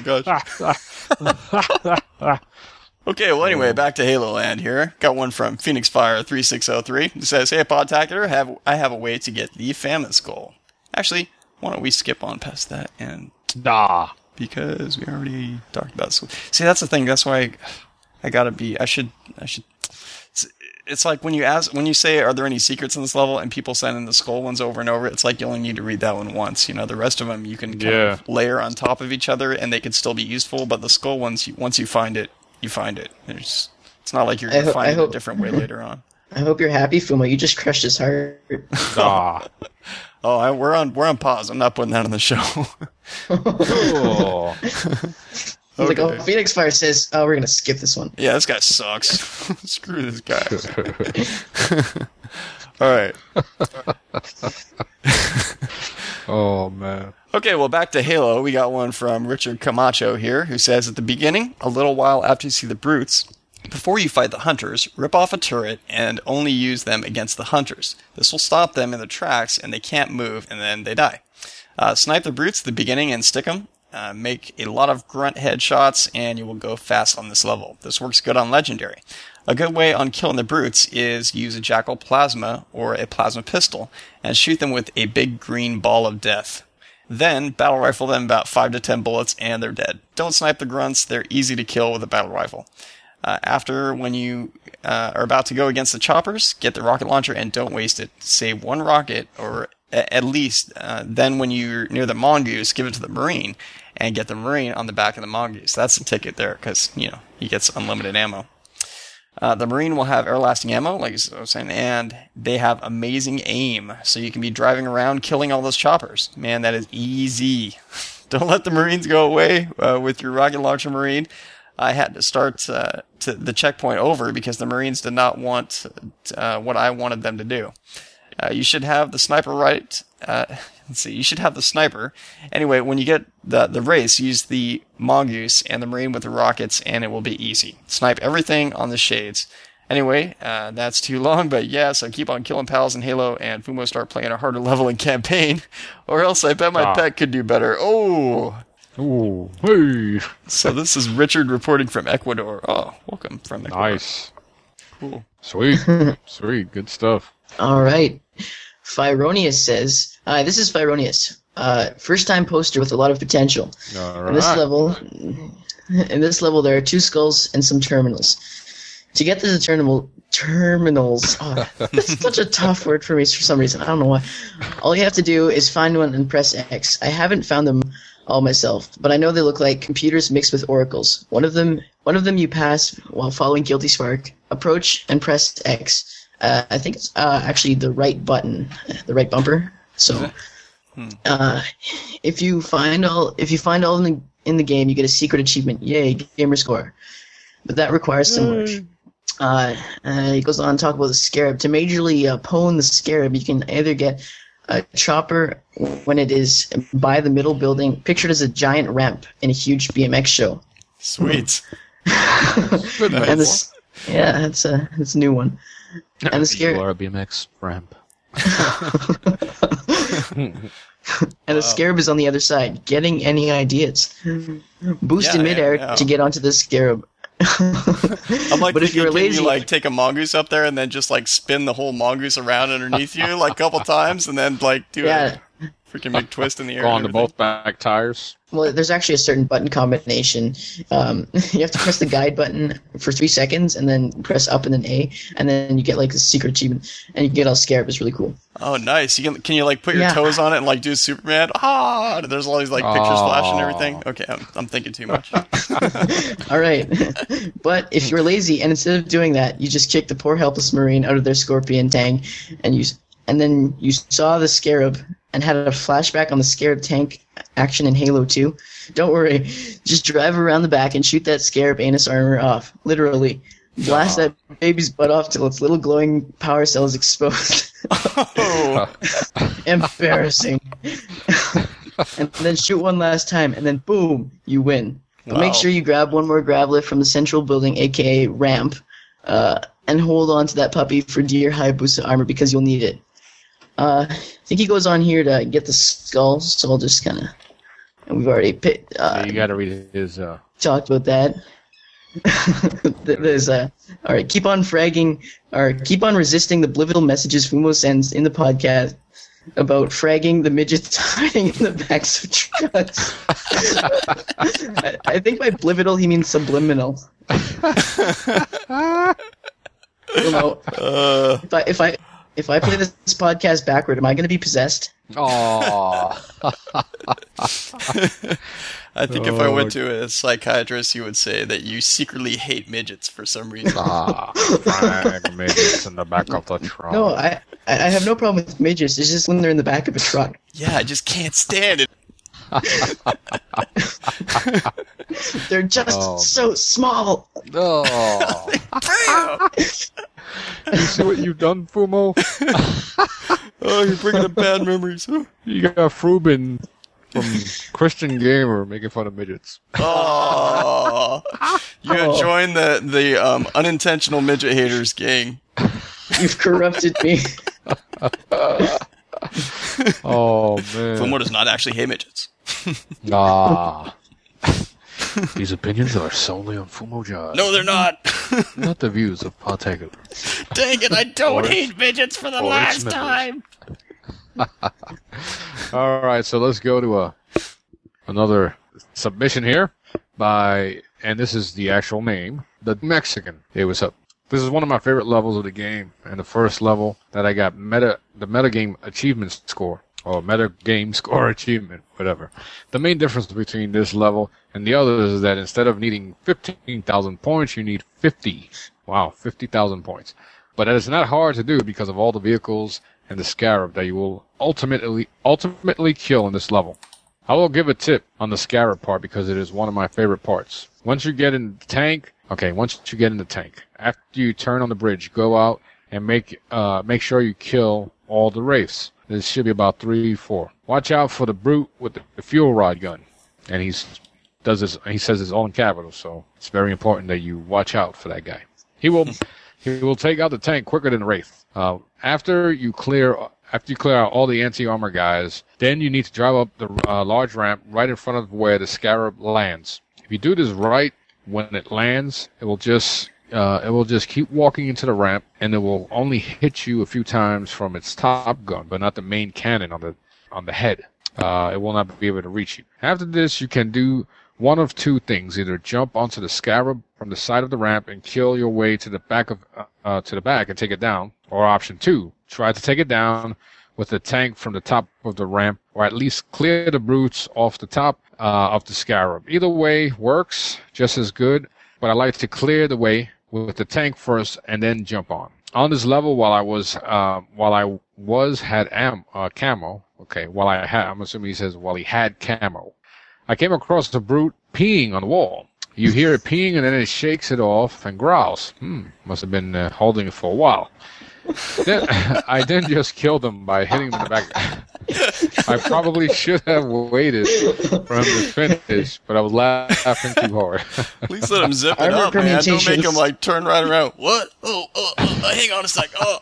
[SPEAKER 5] gosh. Okay, well, anyway, back to Halo Land here. Got one from Phoenix Fire 3603. It says, "Hey, Podtacular, I have a way to get the Famine Skull." Actually, why don't we skip on past that, and
[SPEAKER 6] Nah.
[SPEAKER 5] because we already talked about this. See, that's the thing. That's why I gotta be. I should. It's like when you say, "Are there any secrets in this level?" and people send in the skull ones over and over. It's like you only need to read that one once. You know, the rest of them you can kind of layer on top of each other, and they could still be useful. But the skull ones, once you find it, you find it. It's not like you're going to find it a different way later on.
[SPEAKER 1] I hope you're happy, Fuma. You just crushed his heart.
[SPEAKER 6] Nah.
[SPEAKER 5] Oh, we're on pause. I'm not putting that on the show.
[SPEAKER 6] Oh.
[SPEAKER 1] I was like, oh, Phoenix Fire says, oh, we're going to skip this one.
[SPEAKER 5] Yeah, this guy sucks. Screw this guy. All right.
[SPEAKER 6] Oh, man.
[SPEAKER 5] Okay, well, back to Halo. We got one from Richard Camacho here, who says, at the beginning, a little while after you see the brutes, before you fight the hunters, rip off a turret and only use them against the hunters. This will stop them in their tracks, and they can't move, and then they die. Snipe the brutes at the beginning and stick them. Make a lot of grunt headshots, and you will go fast on this level. This works good on Legendary. A good way on killing the brutes is use a Jackal Plasma or a Plasma Pistol, and shoot them with a big green ball of death. Then, battle rifle them about 5 to 10 bullets, and they're dead. Don't snipe the grunts, they're easy to kill with a battle rifle. After, when you are about to go against the choppers, get the rocket launcher and don't waste it. Save one rocket, or at least, then when you're near the Mongoose, give it to the Marine, and get the Marine on the back of the Mongoose. That's the ticket there, because, he gets unlimited ammo. The Marine will have everlasting ammo, like I was saying, and they have amazing aim, so you can be driving around killing all those choppers. Man, that is easy. Don't let the Marines go away with your rocket launcher Marine. I had to start to the checkpoint over because the Marines did not want what I wanted them to do. You should have the sniper right. You should have the sniper. Anyway, when you get the race, use the Mongoose and the Marine with the rockets, and it will be easy. Snipe everything on the shades. Anyway, that's too long, but yeah, so keep on killing pals in Halo, and Fumo start playing a harder level in campaign, or else I bet my pet could do better. Oh!
[SPEAKER 6] Ooh, hey!
[SPEAKER 5] So this is Richard reporting from Ecuador. Oh, welcome from Ecuador.
[SPEAKER 6] Nice.
[SPEAKER 5] Cool.
[SPEAKER 6] Sweet. Sweet. Good stuff.
[SPEAKER 1] All right. Phironius says, hi, this is Phironius. First-time poster with a lot of potential.
[SPEAKER 6] All
[SPEAKER 1] In this level, there are 2 skulls and some terminals. To get to the terminals, that's such a tough word for me for some reason. I don't know why. All you have to do is find one and press X. I haven't found them all myself, but I know they look like computers mixed with oracles. One of them you pass while following Guilty Spark. Approach and press X. I think it's actually the right button, the right bumper. So, if you find all in the game, you get a secret achievement. Yay, gamer score! But that requires some work. He goes on to talk about the Scarab. To majorly pwn the Scarab, you can either get a chopper when it is by the middle building, pictured as a giant ramp in a huge BMX show.
[SPEAKER 5] Sweet.
[SPEAKER 1] And this, yeah, it's a new one. And the Scarab.
[SPEAKER 6] You are a BMX ramp.
[SPEAKER 1] And the Scarab is on the other side. Getting any ideas? Boost in midair to get onto the Scarab.
[SPEAKER 5] I'm like,
[SPEAKER 1] but if you're lazy,
[SPEAKER 5] you like take a mongoose up there and then just like spin the whole mongoose around underneath you like a couple times and then like do a freaking big twist in the air.
[SPEAKER 6] Go on to both back tires.
[SPEAKER 1] Well, there's actually a certain button combination. You have to press the guide button for 3 seconds and then press up and then A, and then you get like a secret achievement, and you can get all Scarab. It's really cool.
[SPEAKER 5] Oh, nice! Can you like put your toes on it and like do Superman? Ah! There's all these like pictures flashing and everything. Okay, I'm thinking too much.
[SPEAKER 1] All right, but if you're lazy and instead of doing that, you just kick the poor helpless Marine out of their Scorpion tank, and then you saw the Scarab and had a flashback on the Scarab tank action in Halo 2, don't worry. Just drive around the back and shoot that Scarab anus armor off. Literally. Blast that baby's butt off till its little glowing power cell is exposed.
[SPEAKER 5] Oh.
[SPEAKER 1] Embarrassing. And then shoot one last time, and then boom, you win. But make sure you grab one more grav lift from the central building, aka ramp, and hold on to that puppy for dear Hayabusa armor because you'll need it. I think he goes on here to get the skulls, so I'll just kind of... And we've already picked...
[SPEAKER 6] you gotta read his...
[SPEAKER 1] Talked about that. There's alright, keep on fragging, or keep on resisting the blivital messages Fumo sends in the podcast about fragging the midgets hiding in the backs of trucks. I think by blivital he means subliminal. If I play this podcast backward, am I going to be possessed?
[SPEAKER 6] Aww.
[SPEAKER 5] I think if I went to a psychiatrist, he would say that you secretly hate midgets for some reason.
[SPEAKER 6] Frag midgets in the back of the truck.
[SPEAKER 1] No, I have no problem with midgets. It's just when they're in the back of a truck.
[SPEAKER 5] Yeah, I just can't stand it.
[SPEAKER 1] They're just so small.
[SPEAKER 6] Oh. You see what you've done, Fumo?
[SPEAKER 5] Oh, you're bringing up bad memories.
[SPEAKER 6] You got Frubin from Christian Gamer making fun of midgets.
[SPEAKER 5] Oh, you joined the unintentional midget haters gang.
[SPEAKER 1] You've corrupted me.
[SPEAKER 6] Oh man,
[SPEAKER 5] Fumo does not actually hate midgets.
[SPEAKER 6] These opinions are solely on Fumo Jazz.
[SPEAKER 5] No, they're not.
[SPEAKER 6] Not the views of Podtacular.
[SPEAKER 5] Dang it, I don't hate midgets for the last time.
[SPEAKER 6] Alright, so let's go to another submission here and this is the actual name, The Mexican. Hey, what's up? This is one of my favorite levels of the game, and the first level that I got the metagame achievement score, or metagame score achievement, whatever. The main difference between this level and the others is that instead of needing 15,000 points, you need 50. Wow, 50,000 points. But it is not hard to do because of all the vehicles and the Scarab that you will ultimately kill in this level. I will give a tip on the Scarab part because it is one of my favorite parts. Once you get in the tank, after you turn on the bridge, go out and make sure you kill all the wraiths. There should be about 3-4. Watch out for the brute with the fuel rod gun. And he says it's all in capitals, so it's very important that you watch out for that guy. He will take out the tank quicker than the wraith. After you clear out all the anti-armor guys, then you need to drive up the large ramp right in front of where the Scarab lands. If you do this right when it lands, it will just keep walking into the ramp, and it will only hit you a few times from its top gun, but not the main cannon on the head. It will not be able to reach you. After this, you can do one of two things: either jump onto the Scarab from the side of the ramp and kill your way to the back and take it down, or option 2, try to take it down with the tank from the top of the ramp, or at least clear the brutes off the top of the Scarab. Either way works just as good, but I like to clear the way with the tank first and then jump on. On this level, I'm assuming he says while he had camo, I came across the brute peeing on the wall. You hear it peeing, and then it shakes it off and growls. Must have been holding it for a while. Then I then just killed him by hitting him in the back. I probably should have waited for him to finish, but I was laughing too hard.
[SPEAKER 5] At least let him zip it up, man. Don't make him like turn right around. What? Oh, hang on a sec. Oh,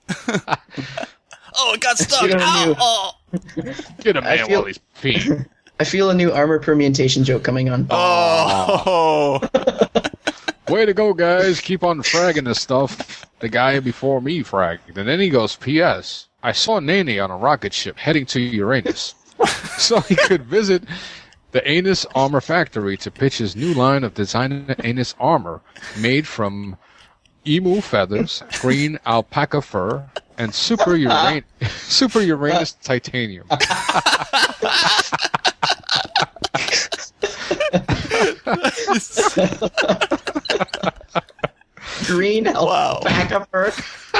[SPEAKER 5] it got stuck. Ow,
[SPEAKER 6] Get him, man, while he's peeing.
[SPEAKER 1] I feel a new armor permutation joke coming on.
[SPEAKER 5] Oh.
[SPEAKER 6] Way to go, guys. Keep on fragging this stuff. The guy before me fragged. And then he goes, P.S. I saw Nene on a rocket ship heading to Uranus. So he could visit the Anus Armor Factory to pitch his new line of designer Anus armor made from emu feathers, green alpaca fur, and super Uranus titanium.
[SPEAKER 1] Green alpaca fur.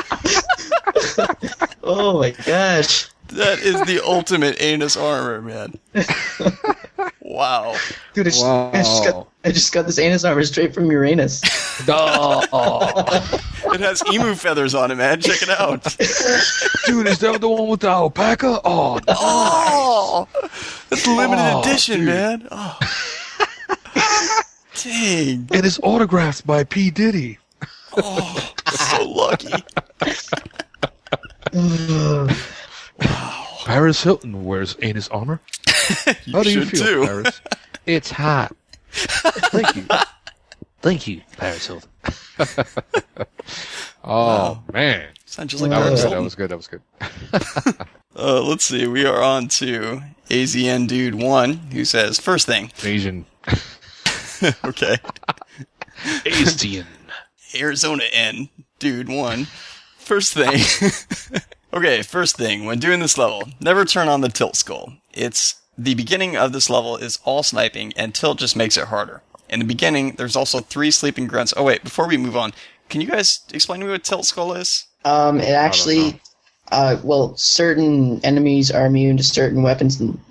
[SPEAKER 1] Oh my gosh.
[SPEAKER 5] That is the ultimate anus armor, man. Wow.
[SPEAKER 1] Dude, I just got this anus armor straight from Uranus.
[SPEAKER 5] It has emu feathers on it, man. Check it out.
[SPEAKER 7] Dude, is that the one with the alpaca? Oh, nice.
[SPEAKER 5] Oh, that's limited edition, man. Oh. Dang.
[SPEAKER 7] And it's autographed by P. Diddy.
[SPEAKER 5] Oh, so lucky.
[SPEAKER 7] Paris Hilton wears anus armor. How do you feel, too. Paris? It's hot. Thank you. Thank you, Paris Hilton.
[SPEAKER 6] Oh, man.
[SPEAKER 5] Sounds just like Paris Hilton.
[SPEAKER 6] That was good.
[SPEAKER 5] Let's see. We are on to AZN Dude 1, who says, first thing.
[SPEAKER 6] Asian.
[SPEAKER 5] Okay.
[SPEAKER 6] AZN.
[SPEAKER 5] Arizona N Dude 1. First thing. Okay, first thing. When doing this level, never turn on the tilt skull. The beginning of this level is all sniping, and tilt just makes it harder. In the beginning, there's also 3 sleeping grunts. Oh wait, before we move on, can you guys explain to me what tilt skull is?
[SPEAKER 1] It actually, certain enemies are immune to certain weapons, and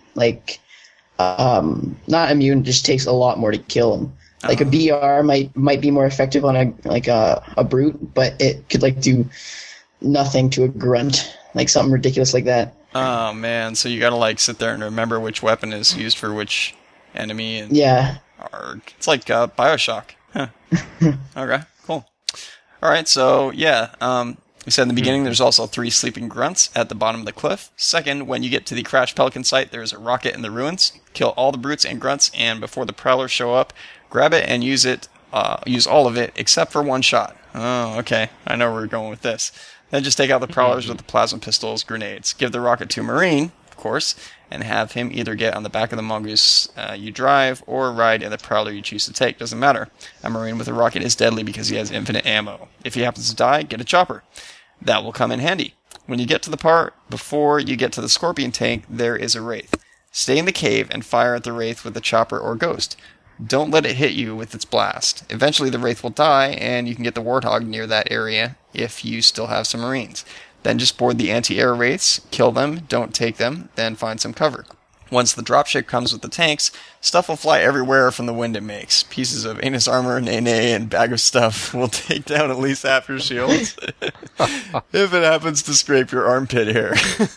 [SPEAKER 1] not immune, just takes a lot more to kill them. Like a BR might be more effective on a brute, but it could do nothing to a grunt, like something ridiculous like that.
[SPEAKER 5] Oh man, so you gotta sit there and remember which weapon is used for which enemy. And
[SPEAKER 1] yeah.
[SPEAKER 5] It's like Bioshock. Huh. Okay, cool. Alright, so yeah, we said in the beginning there's also 3 sleeping grunts at the bottom of the cliff. Second, when you get to the Crash Pelican site, there's a rocket in the ruins. Kill all the brutes and grunts, and before the prowlers show up, grab it and use all of it except for 1 shot. Oh, okay. I know where we're going with this. Then just take out the prowlers with the plasma pistols, grenades. Give the rocket to a Marine, of course, and have him either get on the back of the mongoose you drive or ride in the prowler you choose to take. Doesn't matter. A Marine with a rocket is deadly because he has infinite ammo. If he happens to die, get a chopper. That will come in handy. When you get to the part before you get to the Scorpion tank, there is a Wraith. Stay in the cave and fire at the Wraith with a chopper or ghost. Don't let it hit you with its blast. Eventually the Wraith will die, and you can get the Warthog near that area if you still have some Marines. Then just board the anti-air Wraiths, kill them, don't take them, then find some cover. Once the dropship comes with the tanks, stuff will fly everywhere from the wind it makes. Pieces of anus armor, Nene, and bag of stuff will take down at least half your shields. If it happens to scrape your armpit hair.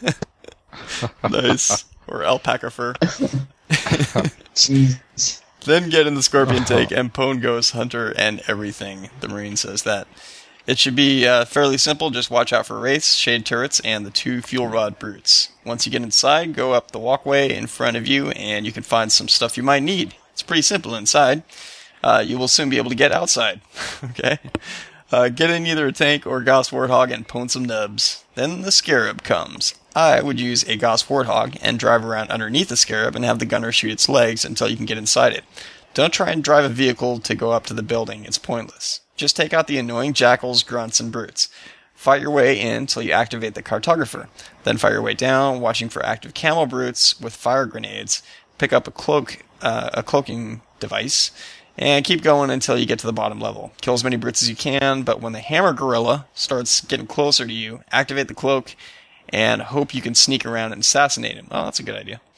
[SPEAKER 5] Nice. Or alpaca fur.
[SPEAKER 1] Jeez.
[SPEAKER 5] Then get in the Scorpion tank and pwn Ghost, Hunter, and everything. The Marine says that. It should be fairly simple. Just watch out for Wraiths, Shade Turrets, and the 2 Fuel Rod Brutes. Once you get inside, go up the walkway in front of you, and you can find some stuff you might need. It's pretty simple inside. You will soon be able to get outside. Okay? Get in either a tank or Gauss Warthog and pwn some nubs. Then the Scarab comes. I would use a Gauss Warthog and drive around underneath the Scarab and have the gunner shoot its legs until you can get inside it. Don't try and drive a vehicle to go up to the building. It's pointless. Just take out the annoying jackals, grunts, and brutes. Fight your way in until you activate the Cartographer. Then fight your way down, watching for active camel brutes with fire grenades. Pick up a cloaking device, and keep going until you get to the bottom level. Kill as many brutes as you can, but when the hammer gorilla starts getting closer to you, activate the cloak, and hope you can sneak around and assassinate him. Oh, that's a good idea.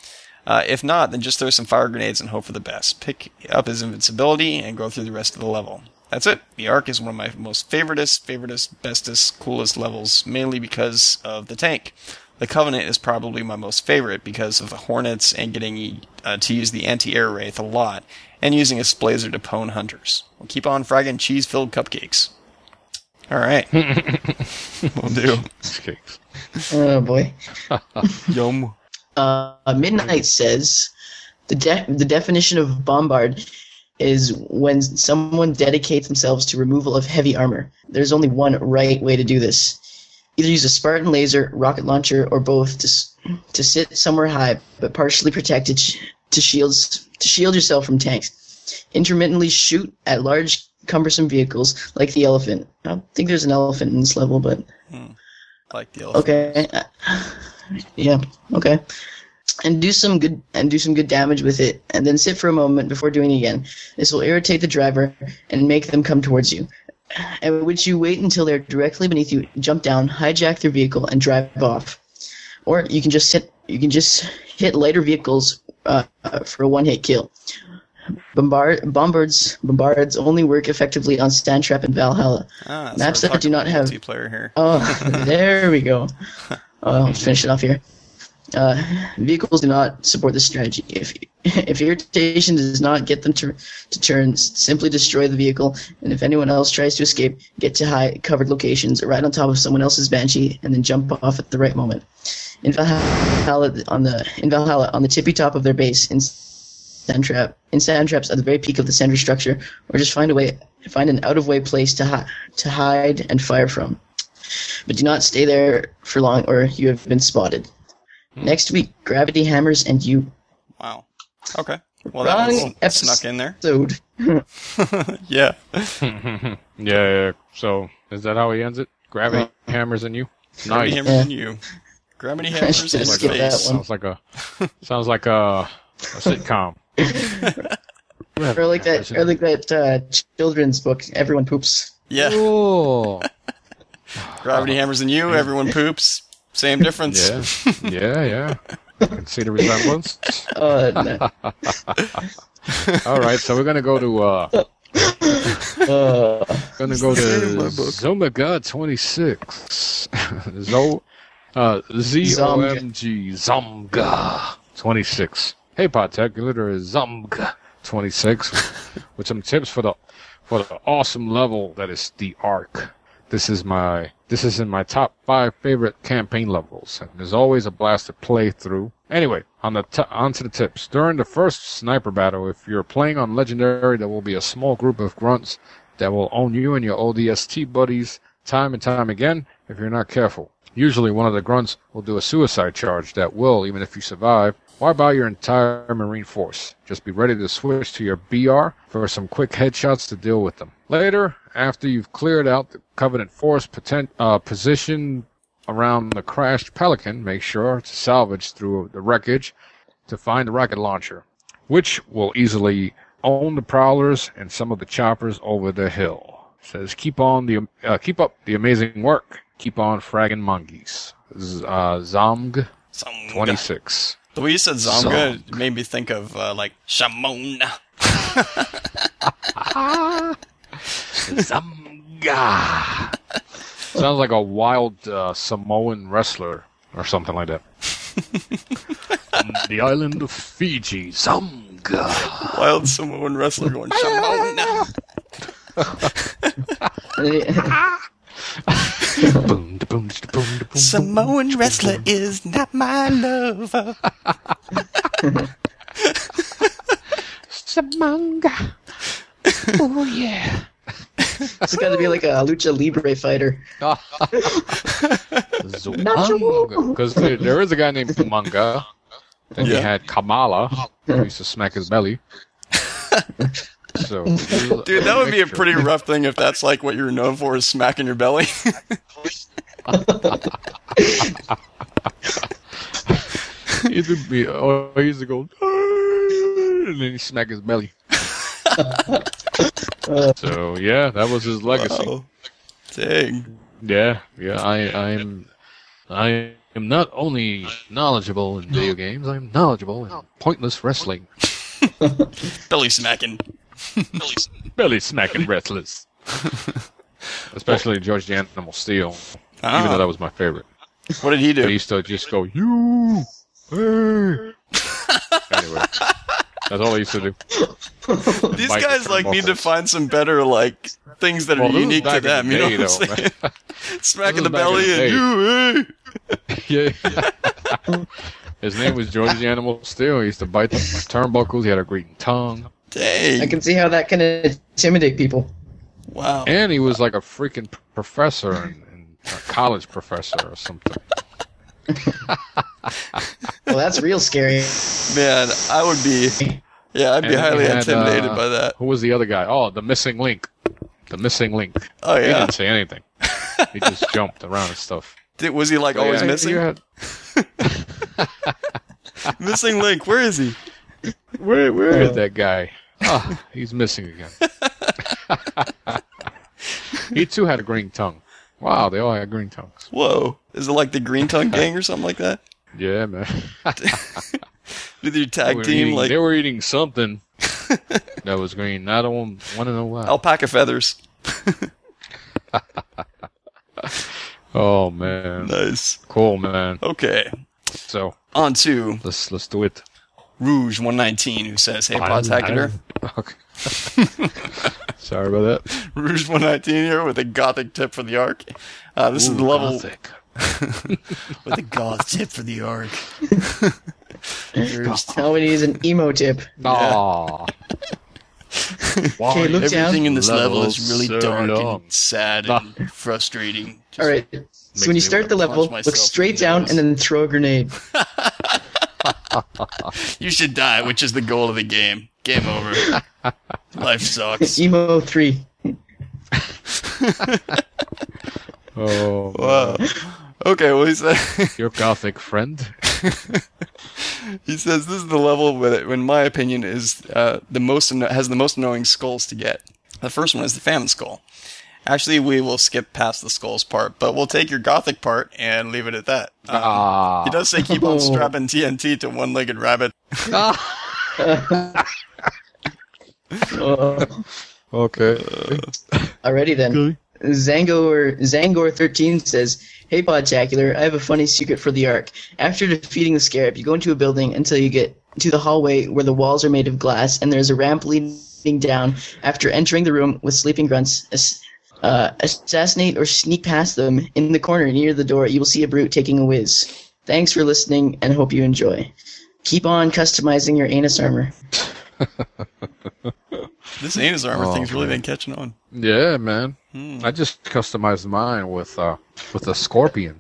[SPEAKER 5] If not, then just throw some fire grenades and hope for the best. Pick up his invincibility and go through the rest of the level. That's it. The Ark is one of my most favoriteest, bestest, coolest levels, mainly because of the tank. The Covenant is probably my most favorite because of the Hornets and getting to use the anti-air wraith a lot, and using a Splazer to pwn hunters. We'll keep on fragging cheese-filled cupcakes. Alright. Will do.
[SPEAKER 6] Cakes.
[SPEAKER 1] Oh boy.
[SPEAKER 5] Yum.
[SPEAKER 1] Midnight says the definition of bombard is when someone dedicates themselves to removal of heavy armor. There's only one right way to do this. Either use a Spartan laser, rocket launcher, or both to sit somewhere high but partially protected to shield yourself from tanks. Intermittently shoot at large, cumbersome vehicles like the elephant. I don't think there's an elephant in this level, but
[SPEAKER 5] Like the elephant.
[SPEAKER 1] okay. Yeah. Okay. And do some good damage with it, and then sit for a moment before doing it again. This will irritate the driver and make them come towards you. At which you wait until they're directly beneath you, jump down, hijack their vehicle, and drive off. Or you can just hit lighter vehicles for a one-hit kill. Bombards only work effectively on Sandtrap and Valhalla. Maps that do not have
[SPEAKER 5] multiplayer here.
[SPEAKER 1] Oh, there we go. I'll finish it off here. Vehicles do not support this strategy. If irritation does not get them to turn, simply destroy the vehicle, and if anyone else tries to escape, get to high covered locations or right on top of someone else's Banshee, and then jump off at the right moment. In Valhalla, on the tippy top of their base, in Sandtraps at the very peak of the center structure, or just find an out-of-way place to hide and fire from. But do not stay there for long, or you have been spotted. Next week, Gravity Hammers and You.
[SPEAKER 5] Wow. Okay. Well, that was snuck in there. Yeah.
[SPEAKER 6] Yeah. So, is that how he ends it? Gravity Hammers and You?
[SPEAKER 5] Gravity Hammers and You. Gravity Hammers in his face.
[SPEAKER 6] Sounds like a sitcom.
[SPEAKER 1] Or like that children's book, Everyone Poops.
[SPEAKER 5] Yeah.
[SPEAKER 6] Oh.
[SPEAKER 5] Gravity Hammers and You, everyone poops. Same difference.
[SPEAKER 6] Yeah. I can see the resemblance.
[SPEAKER 1] No.
[SPEAKER 6] All right, so we're gonna go to Zomga 26. ZOMG Zomga 26. Hey, Podtacular is Zomga 26 with some tips for the awesome level that is the Ark. This is in my top 5 favorite campaign levels, and there's always a blast to play through. Anyway, on to the tips. During the first sniper battle, if you're playing on Legendary, there will be a small group of grunts that will own you and your ODST buddies time and time again if you're not careful. Usually one of the grunts will do a suicide charge that will, even if you survive, wipe out your entire Marine force. Just be ready to switch to your BR for some quick headshots to deal with them. Later, after you've cleared out the Covenant force position around the crashed Pelican, make sure to salvage through the wreckage to find the rocket launcher, which will easily own the Prowlers and some of the choppers over the hill. It says, keep up the amazing work. Keep on fragging monkeys. Zomg 26.
[SPEAKER 5] The way you said Zomga made me think of, Shamona.
[SPEAKER 6] Zomga. Sounds like a wild Samoan wrestler or something like that. The island of Fiji, Zomga.
[SPEAKER 5] Wild Samoan wrestler going, Shamona. Samoan wrestler is not my lover.
[SPEAKER 6] Samanga. Oh yeah.
[SPEAKER 1] It's got to be like a lucha libre fighter.
[SPEAKER 6] Because there is a guy named Manga. Then you had Kamala, who used to smack his belly. So,
[SPEAKER 5] dude, that would be a pretty rough thing if that's like what you're known for is smacking your belly.
[SPEAKER 6] He used to go, and then he smack his belly. So yeah, that was his legacy.
[SPEAKER 5] Wow. Dang.
[SPEAKER 6] Yeah. I
[SPEAKER 7] am not only knowledgeable in video games, I'm knowledgeable in pointless wrestling.
[SPEAKER 5] Belly smacking.
[SPEAKER 6] Belly smacking wrestlers. Especially George the Animal Steel. Even though that was my favorite.
[SPEAKER 5] What did he do?
[SPEAKER 6] He used to just go, you! Hey! Anyway. That's all he used to do.
[SPEAKER 5] These guys need to find some better things that are unique to them. You know what I'm saying? Smacking the belly and you.
[SPEAKER 6] Yeah. His name was George the Animal Steel. He used to bite the turnbuckles. He had a green tongue.
[SPEAKER 5] Dang.
[SPEAKER 1] I can see how that can intimidate people.
[SPEAKER 5] Wow.
[SPEAKER 6] And he was like a freaking professor, and a college professor or something.
[SPEAKER 1] Well, that's real scary.
[SPEAKER 5] Man, I would be... Yeah, I'd be highly intimidated by that.
[SPEAKER 6] Who was the other guy? Oh, the missing link. The missing link.
[SPEAKER 5] Oh, yeah.
[SPEAKER 6] He didn't say anything. He just jumped around and stuff.
[SPEAKER 5] Was he always missing? Missing link, where is he?
[SPEAKER 6] Where is that guy? Oh, he's missing again. He too had a green tongue. Wow, they all had green tongues.
[SPEAKER 5] Whoa. Is it like the Green Tongue Gang or something like that?
[SPEAKER 6] Yeah, man.
[SPEAKER 5] With your tag team?
[SPEAKER 6] They were eating something that was green. I don't want to know why.
[SPEAKER 5] Alpaca feathers.
[SPEAKER 6] Oh, man.
[SPEAKER 5] Nice.
[SPEAKER 6] Cool, man.
[SPEAKER 5] Okay.
[SPEAKER 6] So,
[SPEAKER 5] on to...
[SPEAKER 6] Let's do it.
[SPEAKER 5] Rouge 119, who says, "Hey, Podtacular."
[SPEAKER 6] Okay. Sorry about that.
[SPEAKER 5] Rouge 119 here with a gothic tip for the arc. This is the level...
[SPEAKER 7] Gothic.
[SPEAKER 5] with a goth tip for the arc.
[SPEAKER 1] All we need is an emo tip.
[SPEAKER 6] Aww.
[SPEAKER 1] Okay, look down.
[SPEAKER 5] Everything in this level is really
[SPEAKER 6] so
[SPEAKER 5] dark
[SPEAKER 6] long.
[SPEAKER 5] and sad and frustrating.
[SPEAKER 1] All right. So when you start the level, look straight down and then throw a grenade.
[SPEAKER 5] You should die, which is the goal of the game. Game over. Life sucks.
[SPEAKER 1] Emo 3.
[SPEAKER 6] Oh,
[SPEAKER 5] Wow. Okay, well, he said...
[SPEAKER 6] your gothic friend?
[SPEAKER 5] He says this is the level with it, in my opinion, is has the most annoying skulls to get. The first one is the famine skull. Actually, we will skip past the skulls part, but we'll take your gothic part and leave it at that. He does say keep on strapping TNT to one-legged rabbit.
[SPEAKER 6] Okay.
[SPEAKER 1] Alrighty then. Zangor13 says, "Hey Podtacular, I have a funny secret for the Ark. After defeating the Scarab, you go into a building until you get to the hallway where the walls are made of glass, and there's a ramp leading down. After entering the room with sleeping grunts, assassinate or sneak past them. In the corner near the door, you will see a brute taking a whiz. Thanks for listening, and hope you enjoy. Keep on customizing your anus armor."
[SPEAKER 5] This anus armor thing's really been catching on.
[SPEAKER 6] Yeah, man. I just customized mine with a scorpion.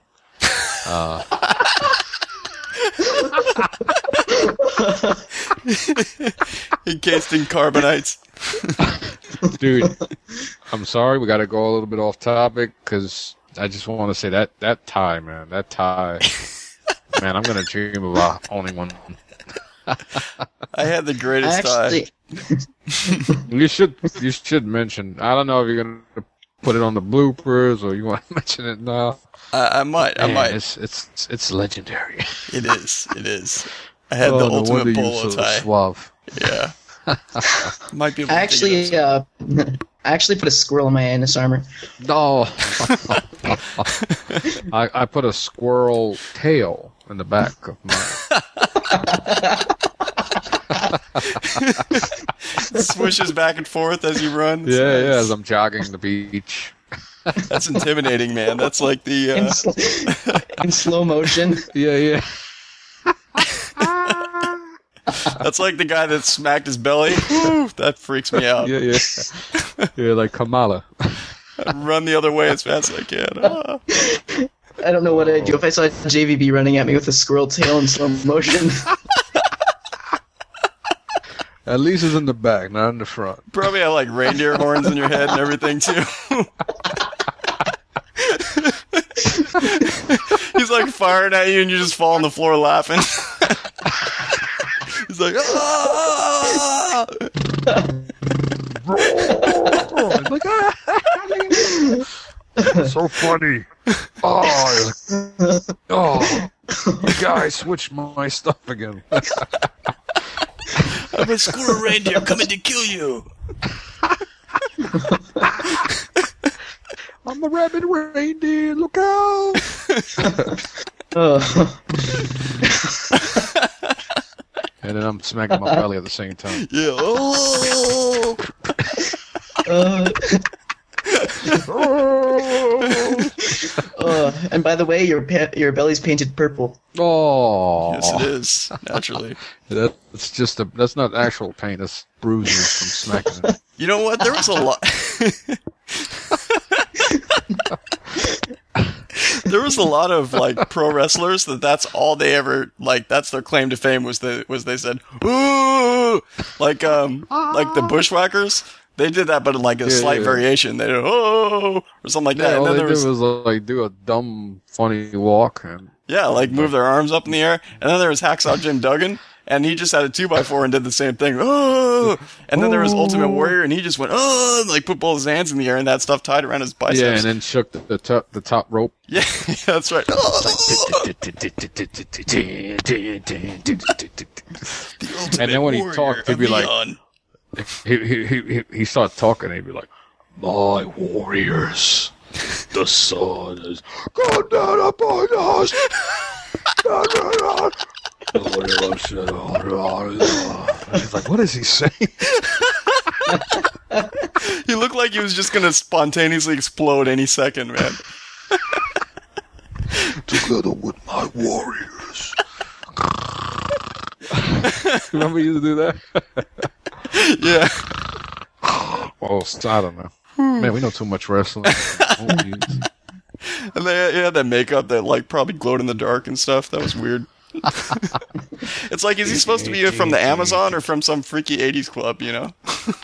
[SPEAKER 5] Encased in carbonites.
[SPEAKER 6] Dude, I'm sorry, we got to go a little bit off topic because I just want to say that tie, man, that tie, man, I'm gonna dream about owning one.
[SPEAKER 5] I had the greatest tie.
[SPEAKER 6] You should mention. I don't know if you're gonna put it on the bloopers or you want to mention it now.
[SPEAKER 5] I might.
[SPEAKER 6] It's legendary.
[SPEAKER 5] It is. I had the ultimate bolo tie.
[SPEAKER 6] Suave.
[SPEAKER 5] Yeah. Might be able to
[SPEAKER 1] I actually put a squirrel in my anus armor.
[SPEAKER 6] No. I put a squirrel tail in the back of mine.
[SPEAKER 5] Swishes back and forth as you run.
[SPEAKER 6] Yeah, as I'm jogging the beach.
[SPEAKER 5] That's intimidating, man. That's like the
[SPEAKER 1] in slow motion.
[SPEAKER 6] Yeah.
[SPEAKER 5] That's like the guy that smacked his belly. Woo, that freaks me out.
[SPEAKER 6] Yeah. Yeah, like Kamala.
[SPEAKER 5] Run the other way as fast as I can. Ah.
[SPEAKER 1] I don't know what I'd do if I saw JVB running at me with a squirrel tail in slow motion.
[SPEAKER 6] At least it's in the back, not in the front.
[SPEAKER 5] Probably have like reindeer horns in your head and everything too. He's like firing at you and you just fall on the floor laughing. He's like, ah!
[SPEAKER 6] So funny. Oh, the guy switched my stuff again.
[SPEAKER 5] I'm a squirrel reindeer coming to kill you.
[SPEAKER 6] I'm the rabbit reindeer. Look out! And then I'm smacking my belly at the same time.
[SPEAKER 5] Yeah. Oh.
[SPEAKER 1] And by the way, your belly's painted purple.
[SPEAKER 6] Oh,
[SPEAKER 5] Yes, it is. Naturally.
[SPEAKER 6] That's not actual paint. That's bruises from smacking it.
[SPEAKER 5] You know what? There was a lot. There was a lot of like pro wrestlers that's all they ever like. That's their claim to fame was they said ooh like the Bushwhackers. They did that, but in like a slight variation. They did oh or something like that.
[SPEAKER 6] All
[SPEAKER 5] And then
[SPEAKER 6] they did was like do a dumb, funny walk and
[SPEAKER 5] like move their arms up in the air. And then there was Hacksaw Jim Duggan, and he just had a 2x4 and did the same thing. Oh! And then there was Ultimate Warrior, and he just went oh, and like put both his hands in the air, and that stuff tied around his biceps.
[SPEAKER 6] yeah, and then shook the top rope.
[SPEAKER 5] Yeah, that's right.
[SPEAKER 6] And then when he talked, he'd be like, he started talking, and he'd be like, "My warriors, the sun has gone down upon us." He's like, what is he saying?
[SPEAKER 5] He looked like he was just gonna spontaneously explode any second, man.
[SPEAKER 6] Together with my warriors. Remember you used to do that?
[SPEAKER 5] Yeah.
[SPEAKER 6] Oh, I don't know. Man, we know too much wrestling.
[SPEAKER 5] And they had that makeup that like probably glowed in the dark and stuff. That was weird. It's like, is he supposed to be from the Amazon or from some freaky 80s club, you know?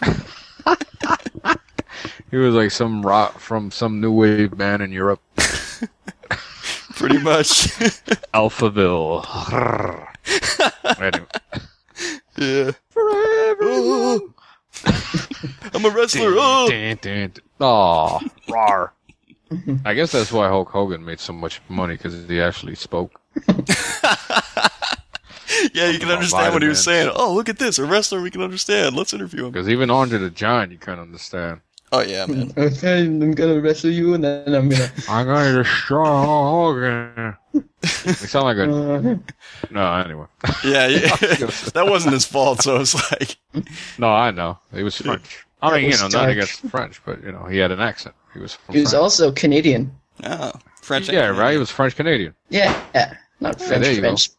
[SPEAKER 6] He was like some rock from some new wave band in Europe.
[SPEAKER 5] Pretty much.
[SPEAKER 6] Alphaville. Anyway.
[SPEAKER 5] Yeah.
[SPEAKER 6] Forever.
[SPEAKER 5] I'm a wrestler. Oh.
[SPEAKER 6] Aw, rawr. I guess that's why Hulk Hogan made so much money, because he actually spoke.
[SPEAKER 5] Yeah, you can understand what he was saying. Oh, look at this. A wrestler we can understand. Let's interview him.
[SPEAKER 6] Because even Andre the Giant, you can't understand.
[SPEAKER 5] Oh, yeah, man.
[SPEAKER 1] Okay, I'm gonna wrestle you, and then I'm
[SPEAKER 6] gonna destroy Hulk Hogan. You sound like a... No, anyway.
[SPEAKER 5] Yeah. That wasn't his fault, so it's like...
[SPEAKER 6] No, I know. He was French. I mean, not against French, but, he had an accent. He was from France.
[SPEAKER 1] Also Canadian.
[SPEAKER 5] Oh, French.
[SPEAKER 6] Yeah, right? He was French-Canadian.
[SPEAKER 1] Yeah. Not French.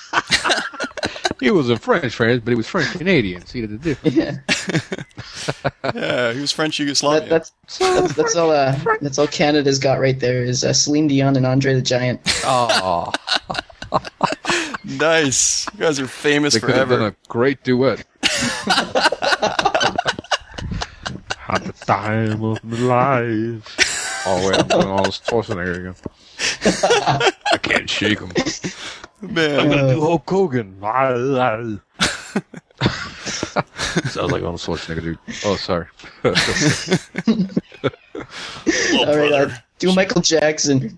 [SPEAKER 6] He was a French, but he was French-Canadian. See the difference?
[SPEAKER 1] Yeah.
[SPEAKER 5] Yeah, he was French-Yugoslavian.
[SPEAKER 1] That's all. That's all Canada's got right there is Celine Dion and Andre the Giant.
[SPEAKER 6] Oh,
[SPEAKER 5] nice. You guys are famous
[SPEAKER 6] they
[SPEAKER 5] forever.
[SPEAKER 6] They could have done a great duet. At the time of my life. Oh wait, I'm doing all this Schwarzenegger again. I can't shake him.
[SPEAKER 5] Man,
[SPEAKER 6] I'm gonna do Hulk Hogan. Sounds like Arnold Schwarzenegger, dude. Oh, sorry.
[SPEAKER 1] All right, do Michael Jackson.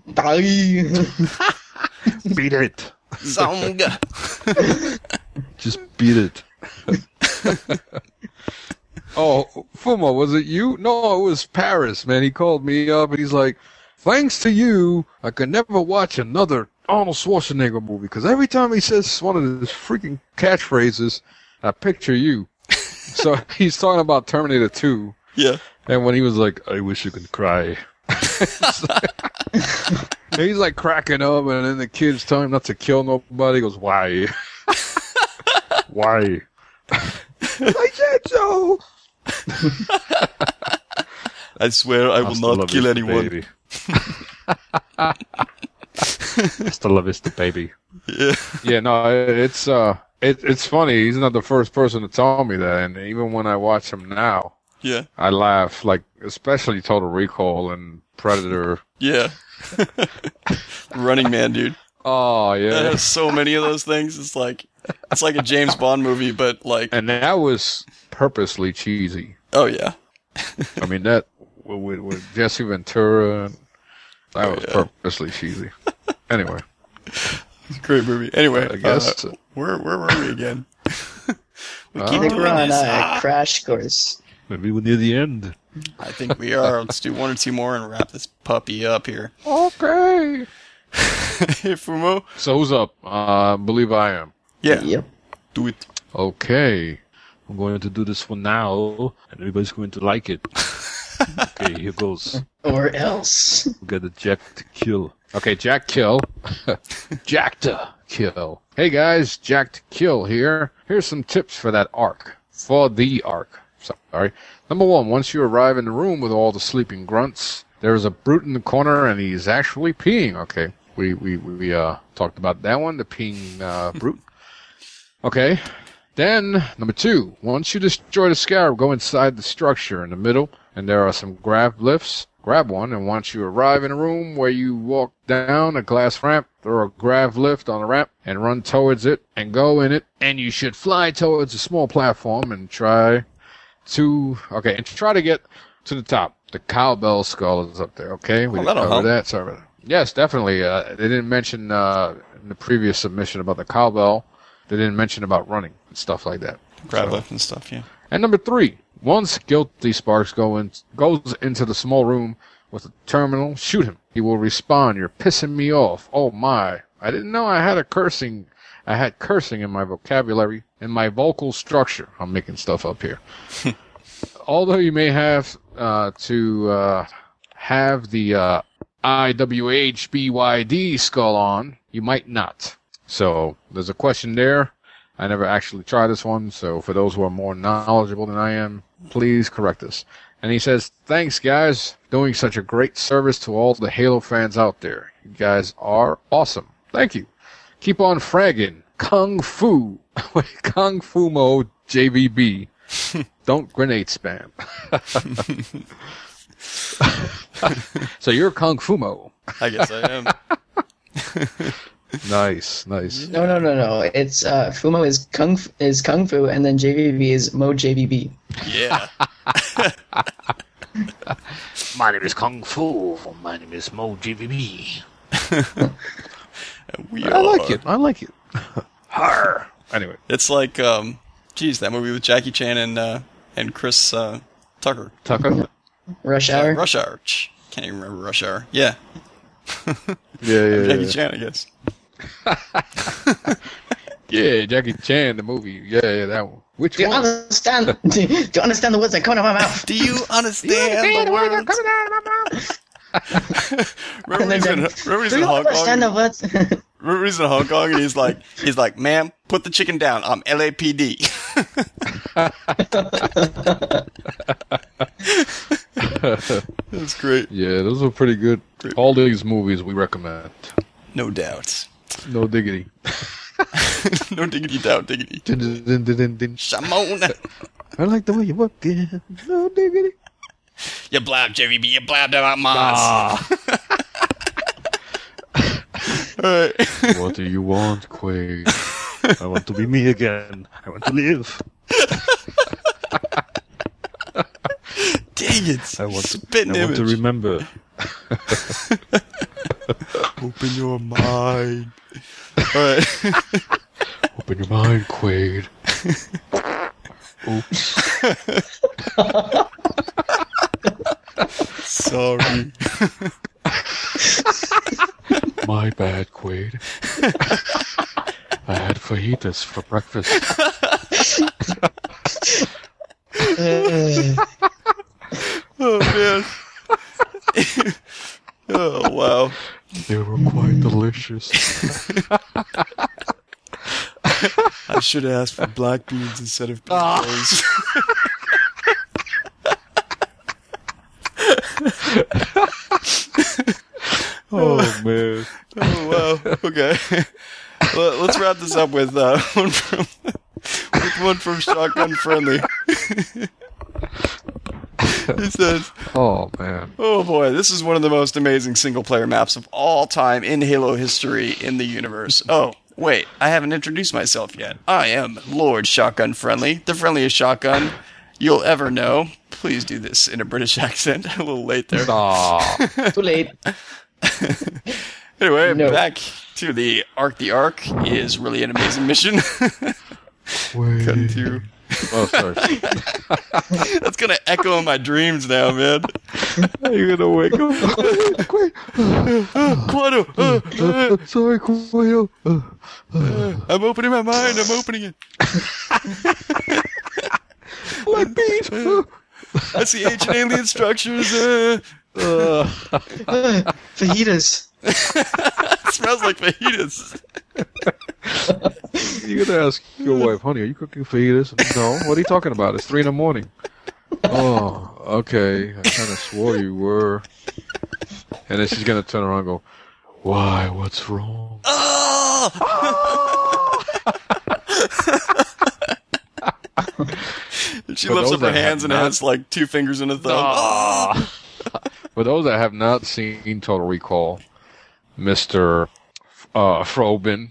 [SPEAKER 6] Beat it.
[SPEAKER 5] Zonga.
[SPEAKER 6] Just beat it. Oh, Fumo, was it you? No, it was Paris, man. He called me up and he's like, thanks to you, I could never watch another Arnold Schwarzenegger movie, because every time he says one of his freaking catchphrases, I picture you. So he's talking about Terminator 2.
[SPEAKER 5] Yeah.
[SPEAKER 6] And when he was like, I wish you could cry. He's like cracking up, and then the kid's telling him not to kill nobody. He goes, why? Why? I said so.
[SPEAKER 5] I swear I will not kill anyone.
[SPEAKER 6] Hasta la vista, baby.
[SPEAKER 5] Yeah.
[SPEAKER 6] Yeah, no, it's funny. He's not the first person to tell me that, and even when I watch him now,
[SPEAKER 5] Yeah.
[SPEAKER 6] I laugh. Like, especially Total Recall and Predator.
[SPEAKER 5] Yeah. Running Man, dude.
[SPEAKER 6] Oh
[SPEAKER 5] That
[SPEAKER 6] yeah,
[SPEAKER 5] has so many of those things. It's like a James Bond movie, but like.
[SPEAKER 6] and that was purposely cheesy.
[SPEAKER 5] Oh yeah.
[SPEAKER 6] I mean that with Jesse Ventura. And That was purposely cheesy. Anyway.
[SPEAKER 5] It's a great movie. Anyway,
[SPEAKER 6] I guess.
[SPEAKER 5] Where were we again?
[SPEAKER 1] I think we're on a crash course.
[SPEAKER 7] Maybe we're near the end.
[SPEAKER 5] I think we are. Let's do one or two more and wrap this puppy up here.
[SPEAKER 6] Okay.
[SPEAKER 5] Hey, Fumo.
[SPEAKER 6] So who's up? I believe I am.
[SPEAKER 5] Yeah.
[SPEAKER 1] Yep.
[SPEAKER 5] Do it.
[SPEAKER 6] Okay.
[SPEAKER 7] I'm going to do this for now, and everybody's going to like it. Okay, here goes.
[SPEAKER 1] Or else.
[SPEAKER 7] We got the Jack to Kill.
[SPEAKER 6] Okay, Jack Kill. Jack to Kill. Hey guys, Jack to Kill here. Here's some tips for that arc. For the arc. Sorry. Number 1, once you arrive in the room with all the sleeping grunts, there is a brute in the corner and he's actually peeing. Okay. We talked about that one, the peeing brute. Okay. Then, number 2, once you destroy the scarab, go inside the structure in the middle, and there are some grav lifts. Grab one, and once you arrive in a room where you walk down a glass ramp, throw a grav lift on the ramp, and run towards it, and go in it, and you should fly towards a small platform and try to get to the top. The cowbell skull is up there, okay? We didn't cover that. Sorry about that. Yes, definitely. They didn't mention in the previous submission about the cowbell. They didn't mention about running and stuff like that.
[SPEAKER 5] Grab lift and stuff, yeah.
[SPEAKER 6] And number 3, once Guilty Sparks goes into the small room with the terminal, shoot him. He will respawn. You're pissing me off. Oh my. I didn't know I had cursing in my vocabulary, in my vocal structure. I'm making stuff up here. Although you may have to have the IWHBYD skull on, you might not. So there's a question there. I never actually tried this one, so for those who are more knowledgeable than I am, please correct us. And he says, thanks guys, doing such a great service to all the Halo fans out there. You guys are awesome. Thank you. Keep on fragging. Kung Fu. Kung Fu Mo JVB. Don't grenade spam. So you're Kung Fu Mo.
[SPEAKER 5] I guess I am.
[SPEAKER 6] Nice.
[SPEAKER 1] No. It's Fumo is Kung Fu, and then JVB is Mo JVB.
[SPEAKER 5] Yeah.
[SPEAKER 7] My name is Kung Fu. My name is Mo JVB.
[SPEAKER 6] I like it. Har. Anyway,
[SPEAKER 5] it's like that movie with Jackie Chan and Chris Tucker.
[SPEAKER 1] Rush Hour.
[SPEAKER 5] Rush Hour. Can't even remember Rush Hour. Yeah.
[SPEAKER 6] Yeah.
[SPEAKER 5] Jackie Chan, I guess.
[SPEAKER 6] Yeah, Jackie Chan, the movie. Yeah, that one. Which
[SPEAKER 1] one? Do you understand the words that come out of my mouth?
[SPEAKER 5] Do you understand the words that come out of my mouth? Remember he's in Hong Kong? Remember he's in Hong Kong and he's like, ma'am, put the chicken down. I'm LAPD. That's great.
[SPEAKER 6] Yeah, those are pretty good. All these movies we recommend.
[SPEAKER 5] No doubt.
[SPEAKER 6] No diggity.
[SPEAKER 5] No diggity doubt, diggity. Shamona.
[SPEAKER 6] I like the way you walk in. No diggity.
[SPEAKER 5] You blab, JVB. You blabbed about Mars. Alright.
[SPEAKER 7] What do you want, Quaid? I want to be me again. I want to live.
[SPEAKER 5] Dang it.
[SPEAKER 7] I want to remember.
[SPEAKER 5] Open your mind. Alright.
[SPEAKER 6] Open your mind, Quaid.
[SPEAKER 7] Oops.
[SPEAKER 5] Sorry.
[SPEAKER 6] My bad, Quaid. I had fajitas for breakfast.
[SPEAKER 5] Oh, man. Oh, wow.
[SPEAKER 6] They were quite delicious.
[SPEAKER 5] I should have asked for black beans instead of potatoes.
[SPEAKER 6] Oh, man.
[SPEAKER 5] Oh, wow. Okay. Well, let's wrap this up with one from Shotgun Friendly. He says,
[SPEAKER 6] oh, man.
[SPEAKER 5] Oh, boy. This is one of the most amazing single-player maps of all time in Halo history in the universe. Oh, wait. I haven't introduced myself yet. I am Lord Shotgun Friendly, the friendliest shotgun you'll ever know. Please do this in a British accent. A little late there.
[SPEAKER 1] Too late.
[SPEAKER 5] Anyway,
[SPEAKER 1] No.
[SPEAKER 5] back to the Ark. The Ark is really an amazing mission. Cutting through.
[SPEAKER 6] Oh, sorry.
[SPEAKER 5] That's gonna echo in my dreams now, man.
[SPEAKER 6] You're gonna wake up.
[SPEAKER 5] Quado,
[SPEAKER 6] Sorry, Quail.
[SPEAKER 5] I'm opening my mind. I'm opening it.
[SPEAKER 6] Like bees.
[SPEAKER 5] I see ancient alien structures.
[SPEAKER 1] Fajitas.
[SPEAKER 5] Smells like fajitas.
[SPEAKER 6] You gotta ask your wife, honey, are you cooking fajitas? No. What are you talking about? It's 3 a.m. Oh, okay. I kind of swore you were. And then she's gonna turn around and go, why? What's wrong?
[SPEAKER 5] Oh! She
[SPEAKER 6] For
[SPEAKER 5] lifts
[SPEAKER 6] those
[SPEAKER 5] up her
[SPEAKER 6] that
[SPEAKER 5] hands
[SPEAKER 6] have
[SPEAKER 5] and
[SPEAKER 6] not-
[SPEAKER 5] has like 2 fingers and a thumb. Oh!
[SPEAKER 6] For those that have not seen Total Recall, Mr. Frobin,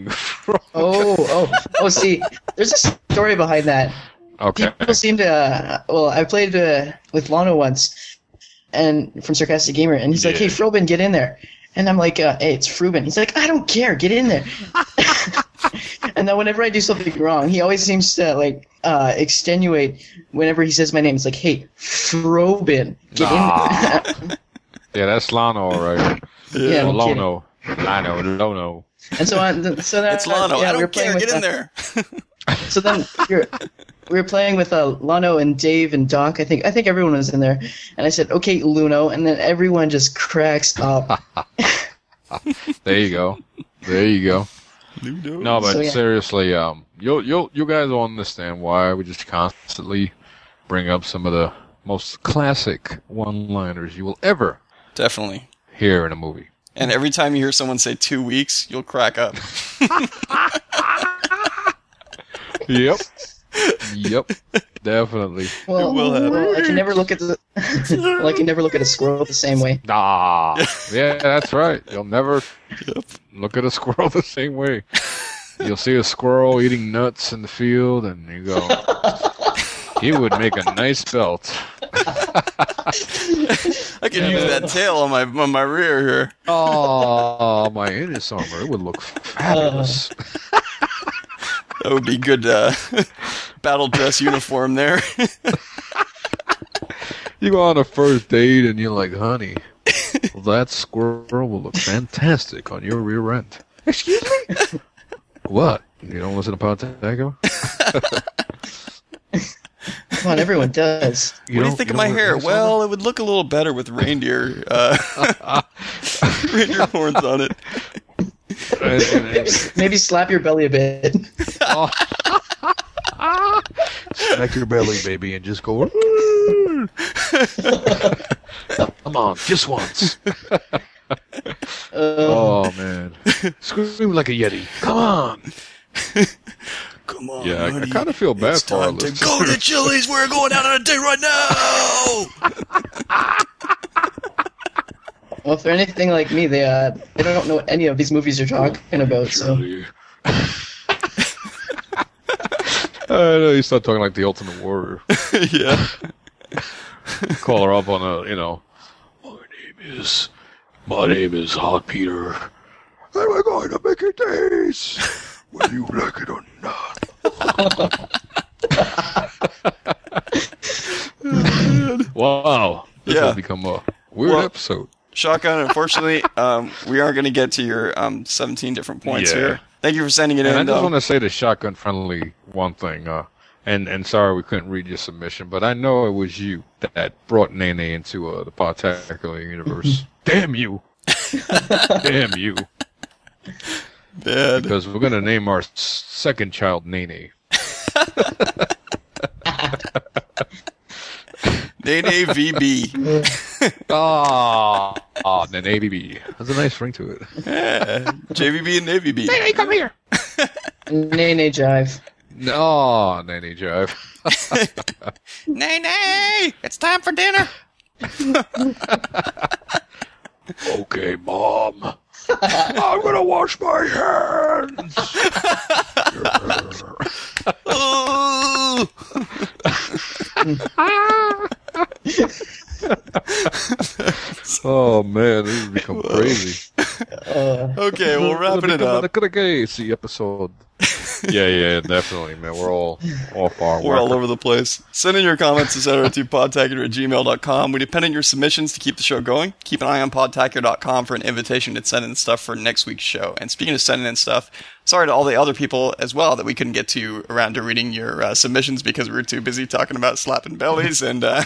[SPEAKER 1] See, there's a story behind that.
[SPEAKER 6] okay.
[SPEAKER 1] People seem to. I played with Lano once, and from Sarcastic Gamer, and he's like, "Hey, Frobin, get in there." And I'm like, "Hey, it's Frubin." He's like, "I don't care, get in there." And then whenever I do something wrong, he always seems to extenuate whenever he says my name. It's like, "Hey, Frobin, get in there."
[SPEAKER 6] Yeah, that's Lano, all right.
[SPEAKER 1] Yeah,
[SPEAKER 6] Or
[SPEAKER 1] I'm kidding.
[SPEAKER 6] Lono. Lono.
[SPEAKER 1] And so then
[SPEAKER 5] It's Lano.
[SPEAKER 1] yeah,
[SPEAKER 5] I
[SPEAKER 1] we were
[SPEAKER 5] don't
[SPEAKER 1] playing
[SPEAKER 5] care.
[SPEAKER 1] with
[SPEAKER 5] Get in there.
[SPEAKER 1] So then we were playing with Lano and Dave and Doc. I think everyone was in there. And I said, "Okay, Luno," and then everyone just cracks up.
[SPEAKER 6] There you go. No, but
[SPEAKER 1] So, yeah.
[SPEAKER 6] seriously, you guys will understand why we just constantly bring up some of the most classic one-liners you will ever
[SPEAKER 5] Definitely.
[SPEAKER 6] hear in a movie.
[SPEAKER 5] And every time you hear someone say 2 weeks, you'll crack up.
[SPEAKER 6] Yep, definitely.
[SPEAKER 1] Well,
[SPEAKER 5] will happen.
[SPEAKER 1] I can never look at the I can never look at a squirrel the same way.
[SPEAKER 6] Yeah, that's right. You'll never look at a squirrel the same way. You'll see a squirrel eating nuts in the field, and you go, he would make a nice belt.
[SPEAKER 5] I could use that tail on my rear here.
[SPEAKER 6] Oh, my Innis armor, it would look fabulous.
[SPEAKER 5] That would be good battle dress uniform there.
[SPEAKER 6] You go on a first date, and you're like, honey, that squirrel will look fantastic on your rear end. Excuse me? What? You don't listen to Podtacular?
[SPEAKER 1] Come on, everyone does.
[SPEAKER 5] What do you think of my hair? Well, it would look a little better with reindeer reindeer horns on it.
[SPEAKER 1] Maybe slap your belly a bit.
[SPEAKER 7] Smack your belly, baby, and just go. Come on, just once.
[SPEAKER 6] Oh, man.
[SPEAKER 7] Scream like a Yeti. Come on.
[SPEAKER 5] Come on,
[SPEAKER 6] Yeah, I
[SPEAKER 5] buddy.
[SPEAKER 6] kind of feel bad
[SPEAKER 5] It's
[SPEAKER 6] for our
[SPEAKER 5] time to
[SPEAKER 6] listeners.
[SPEAKER 5] go to Chili's. We're going out on a date right now.
[SPEAKER 1] Well, if they're anything like me, they don't know what any of these movies are talking about. So
[SPEAKER 6] I know you start talking like the Ultimate Warrior.
[SPEAKER 5] Yeah.
[SPEAKER 6] Call her up on a,
[SPEAKER 7] My name is Hot Peter. And we're going to make a taste, whether you like it or not.
[SPEAKER 6] wow. This
[SPEAKER 5] Yeah.
[SPEAKER 6] has become a weird
[SPEAKER 5] Well,
[SPEAKER 6] episode.
[SPEAKER 5] Shotgun, unfortunately, we aren't going to get to your 17 different points
[SPEAKER 6] Yeah.
[SPEAKER 5] here. Thank you for sending it
[SPEAKER 6] And I
[SPEAKER 5] in,
[SPEAKER 6] just
[SPEAKER 5] though.
[SPEAKER 6] want to say to Shotgun Friendly one thing. And sorry we couldn't read your submission, but I know it was you that brought Nene into the Podtacular universe. Damn you. Damn you.
[SPEAKER 5] Bad.
[SPEAKER 6] Because we're going to name our second child Nene.
[SPEAKER 5] Nene VB.
[SPEAKER 6] Nene BB. That's a nice ring to it.
[SPEAKER 5] Yeah. JVB and Navy B.
[SPEAKER 6] Nene, come here.
[SPEAKER 1] Nene Jive.
[SPEAKER 6] No, Nene Jive.
[SPEAKER 5] Nene! It's time for dinner.
[SPEAKER 7] Okay, Mom. I'm going to wash my hands.
[SPEAKER 5] Oh.
[SPEAKER 6] Oh man, this has become crazy.
[SPEAKER 5] Okay, well, wrapping it up.
[SPEAKER 6] See episode. Yeah, definitely, man. We're all far.
[SPEAKER 5] We're all over the place. Send in your comments, etc. to podtacular@gmail.com. We depend on your submissions to keep the show going. Keep an eye on podtacular.com for an invitation to send in stuff for next week's show. And speaking of sending in stuff, sorry to all the other people as well that we couldn't get to around to reading your submissions because we were too busy talking about slapping bellies and
[SPEAKER 6] and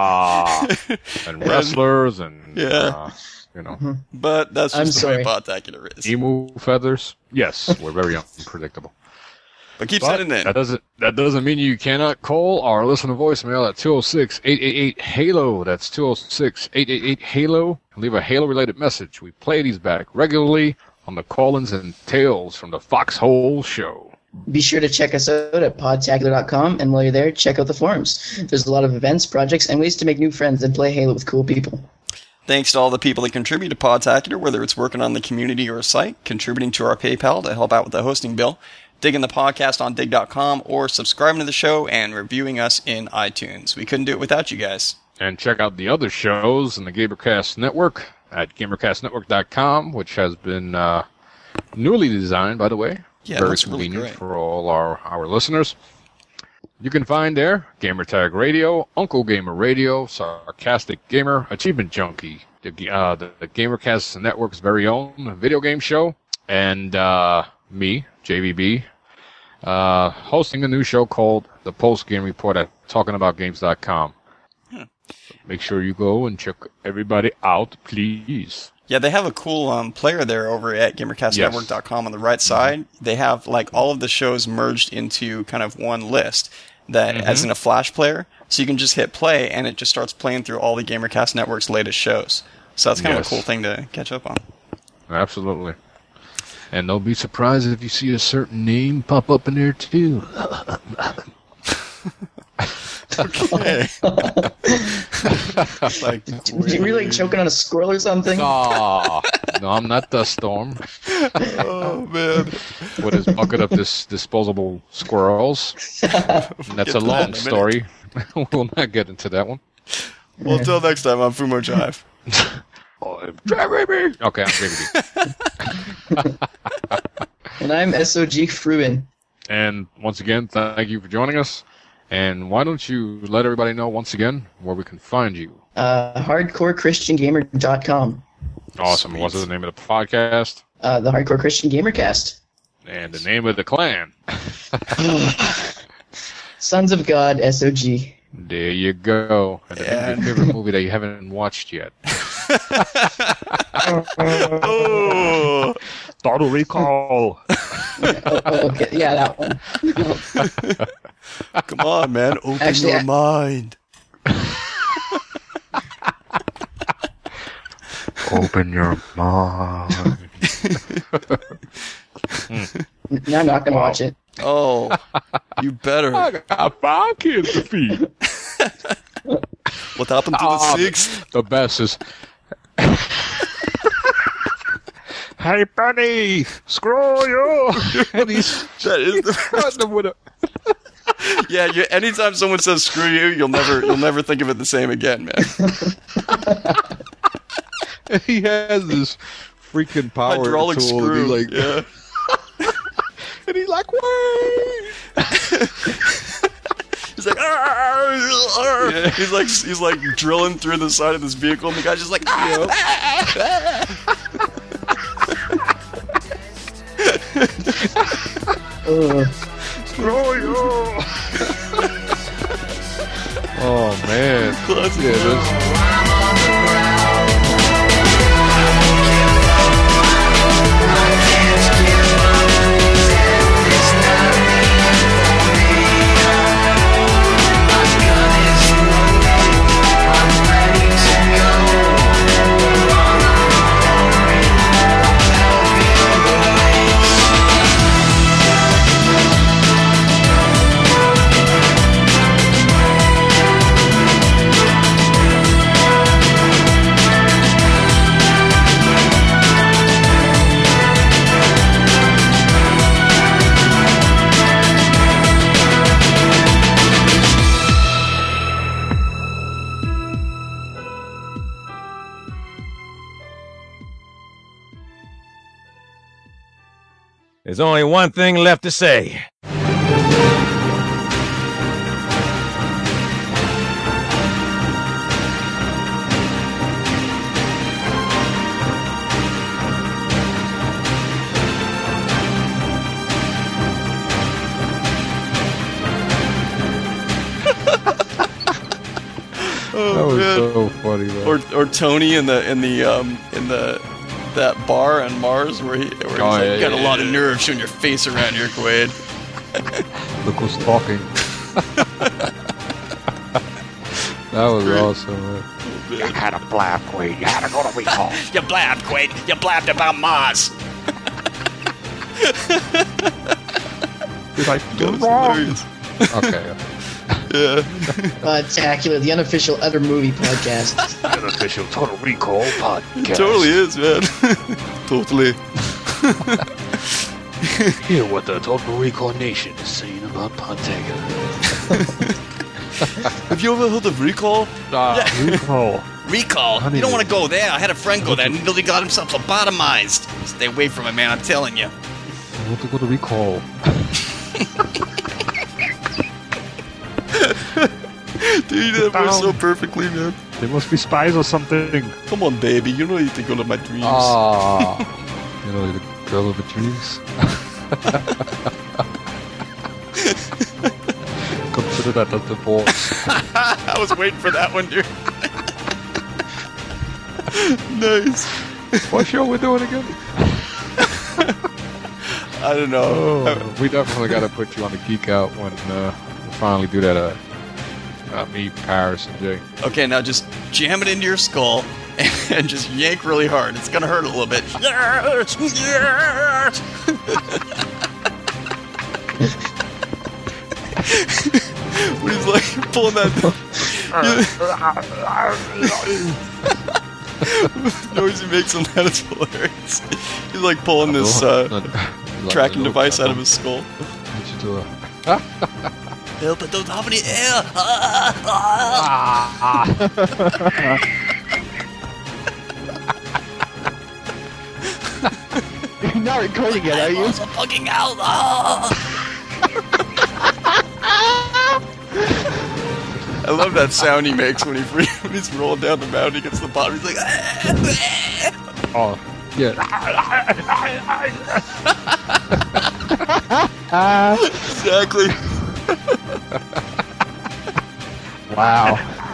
[SPEAKER 6] wrestlers and you know.
[SPEAKER 5] But that's just the way Podtacular is.
[SPEAKER 6] Emu feathers. Yes, we're very unpredictable.
[SPEAKER 5] But keep sending in.
[SPEAKER 6] That doesn't mean you cannot call our listener voicemail at 206-888-HALO. That's 206-888-HALO. Leave a Halo-related message. We play these back regularly on the call-ins and tales from the Foxhole Show.
[SPEAKER 1] Be sure to check us out at podtacular.com, and while you're there, check out the forums. There's a lot of events, projects, and ways to make new friends and play Halo with cool people.
[SPEAKER 5] Thanks to all the people that contribute to Podtacular, whether it's working on the community or a site, contributing to our PayPal to help out with the hosting bill, digging the podcast on dig.com, or subscribing to the show and reviewing us in iTunes. We couldn't do it without you guys.
[SPEAKER 6] And check out the other shows in the Gamercast Network at gamercastnetwork.com, which has been newly designed, by the way.
[SPEAKER 5] Yeah,
[SPEAKER 6] very
[SPEAKER 5] that's
[SPEAKER 6] convenient
[SPEAKER 5] really great
[SPEAKER 6] for all our listeners. You can find there Gamertag Radio, Uncle Gamer Radio, Sarcastic Gamer, Achievement Junkie, the Gamercast Network's very own video game show, and me, JVB, hosting a new show called The Post Game Report at talkingaboutgames.com. Make sure you go and check everybody out, please.
[SPEAKER 5] Yeah, they have a cool player there over at GamerCastNetwork.com on the right side. They have like all of the shows merged into kind of one list that as in a Flash player. So you can just hit play and it just starts playing through all the Gamercast Network's latest shows. So that's kind of a cool thing to catch up on.
[SPEAKER 6] Absolutely. And don't be surprised if you see a certain name pop up in there too.
[SPEAKER 5] Okay.
[SPEAKER 1] Like, you really like choking on a squirrel or something?
[SPEAKER 6] Oh, no, I'm not Dust Storm.
[SPEAKER 5] Oh, man.
[SPEAKER 6] With his bucket of disposable squirrels. And that's a long story. We'll not get into that one.
[SPEAKER 5] Well, until next time, I'm Fumo Jive.
[SPEAKER 6] I'm JVB. Okay, I'm JVB.
[SPEAKER 1] And I'm SOG Fruin.
[SPEAKER 6] And once again, thank you for joining us. And why don't you let everybody know once again where we can find you?
[SPEAKER 1] HardcoreChristianGamer.com.
[SPEAKER 6] Awesome. Sweet. What's the name of the podcast?
[SPEAKER 1] The Hardcore Christian Gamercast.
[SPEAKER 6] And the name of the clan?
[SPEAKER 1] Sons of God, SOG.
[SPEAKER 6] There you go. And the name of your favorite movie that you haven't watched yet.
[SPEAKER 5] Oh,
[SPEAKER 7] Total Recall.
[SPEAKER 1] Okay, yeah, that one.
[SPEAKER 5] come on, man. Open your mind.
[SPEAKER 7] Open your mind.
[SPEAKER 1] No, I'm not going to watch it.
[SPEAKER 5] Oh, you better.
[SPEAKER 6] I got 5 kids to feed.
[SPEAKER 5] What happened to the 6th?
[SPEAKER 6] The best is... Hey, Benny! Screw you! And he's...
[SPEAKER 5] That is the
[SPEAKER 6] with a...
[SPEAKER 5] Yeah, anytime someone says "screw you," you'll never think of it the same again, man.
[SPEAKER 6] He has this freaking power
[SPEAKER 5] hydraulic
[SPEAKER 6] tool.
[SPEAKER 5] screw.
[SPEAKER 6] And he's like,
[SPEAKER 5] yeah.
[SPEAKER 6] And he's like, wait!
[SPEAKER 5] He's like, yeah. He's like drilling through the side of this vehicle, and the guy's just like,
[SPEAKER 6] Screw you! Oh man!
[SPEAKER 5] Classic.
[SPEAKER 6] Yeah, this.
[SPEAKER 8] There's only one thing left to say.
[SPEAKER 6] That was so funny, man.
[SPEAKER 5] Or Tony in that bar on Mars where he's got a lot of nerve showing your face around here, Quaid.
[SPEAKER 6] Look who's talking. That was awesome, man.
[SPEAKER 7] You had a blab, Quaid. You had to go to recall.
[SPEAKER 5] You blabbed, Quaid. You blabbed about Mars.
[SPEAKER 7] You're like, you're wrong.
[SPEAKER 6] Okay.
[SPEAKER 5] Yeah.
[SPEAKER 1] Podtacular, the unofficial other movie podcast.
[SPEAKER 7] Unofficial Total Recall podcast.
[SPEAKER 5] It totally is, man. Totally.
[SPEAKER 7] Hear what the Total Recall Nation is saying about Podtacular.
[SPEAKER 5] Have you ever heard of Recall?
[SPEAKER 7] Recall.
[SPEAKER 5] Recall? You don't want to go there. I had a friend go there and nearly got himself lobotomized. Stay away from it, man. I'm telling you.
[SPEAKER 6] I want to go to Recall.
[SPEAKER 5] Dude, that works so perfectly, man.
[SPEAKER 7] They must be spies or something.
[SPEAKER 5] Come on, baby. You know you think of my dreams.
[SPEAKER 6] You know, the girl of the trees. Consider that a divorce.
[SPEAKER 5] I was waiting for that one, dude. Nice.
[SPEAKER 6] What show we doing again?
[SPEAKER 5] I don't know.
[SPEAKER 6] We definitely got to put you on the Geek Out when we finally do that. Me, Paris, and Jay.
[SPEAKER 5] Okay, now just jam it into your skull and just yank really hard. It's gonna hurt a little bit. Yes! Yes! When he's like pulling that noise he makes on that is hilarious. He's like pulling this tracking device out of his skull. Help, I don't have any air.
[SPEAKER 1] You're not recording it, are you?
[SPEAKER 5] I'm also bugging out. I love that sound he makes when he's rolling down the mountain. He gets to the bottom. He's like,
[SPEAKER 6] oh, yeah.
[SPEAKER 5] Exactly.
[SPEAKER 1] Wow.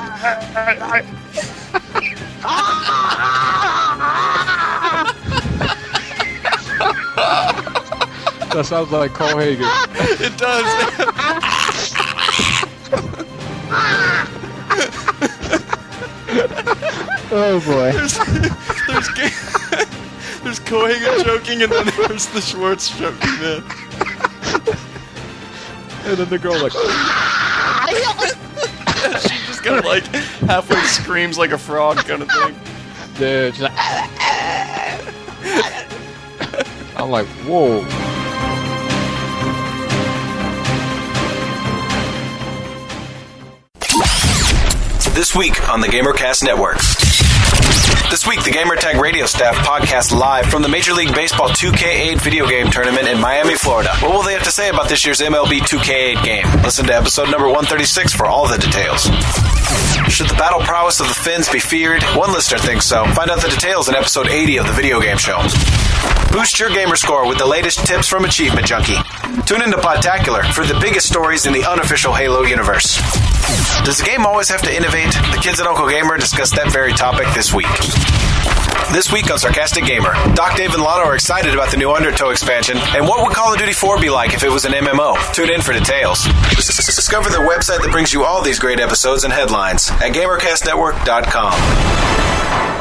[SPEAKER 6] That sounds like Cole Hagen.
[SPEAKER 5] It does.
[SPEAKER 1] Oh boy.
[SPEAKER 5] There's Cohagen joking, and then there's the Schwartz joking, man.
[SPEAKER 6] And then the girl like,
[SPEAKER 5] she just kind of like halfway screams like a frog kind of thing.
[SPEAKER 6] yeah, she's like, I'm like, whoa.
[SPEAKER 3] This week on the GamerCast Network. This week, the Gamertag radio staff podcasts live from the Major League Baseball 2K8 video game tournament in Miami, Florida. What will they have to say about this year's MLB 2K8 game? Listen to episode number 136 for all the details. Should the battle prowess of the Finns be feared? One listener thinks so. Find out the details in episode 80 of the video game show. Boost your gamer score with the latest tips from Achievement Junkie. Tune into Podtacular for the biggest stories in the unofficial Halo universe. Does the game always have to innovate? The kids at Uncle Gamer discuss that very topic this week. This week on Sarcastic Gamer, Doc, Dave, and Lotto are excited about the new Undertow expansion, and what would Call of Duty 4 be like if it was an MMO? Tune in for details. Discover the website that brings you all these great episodes and headlines at GamerCastNetwork.com.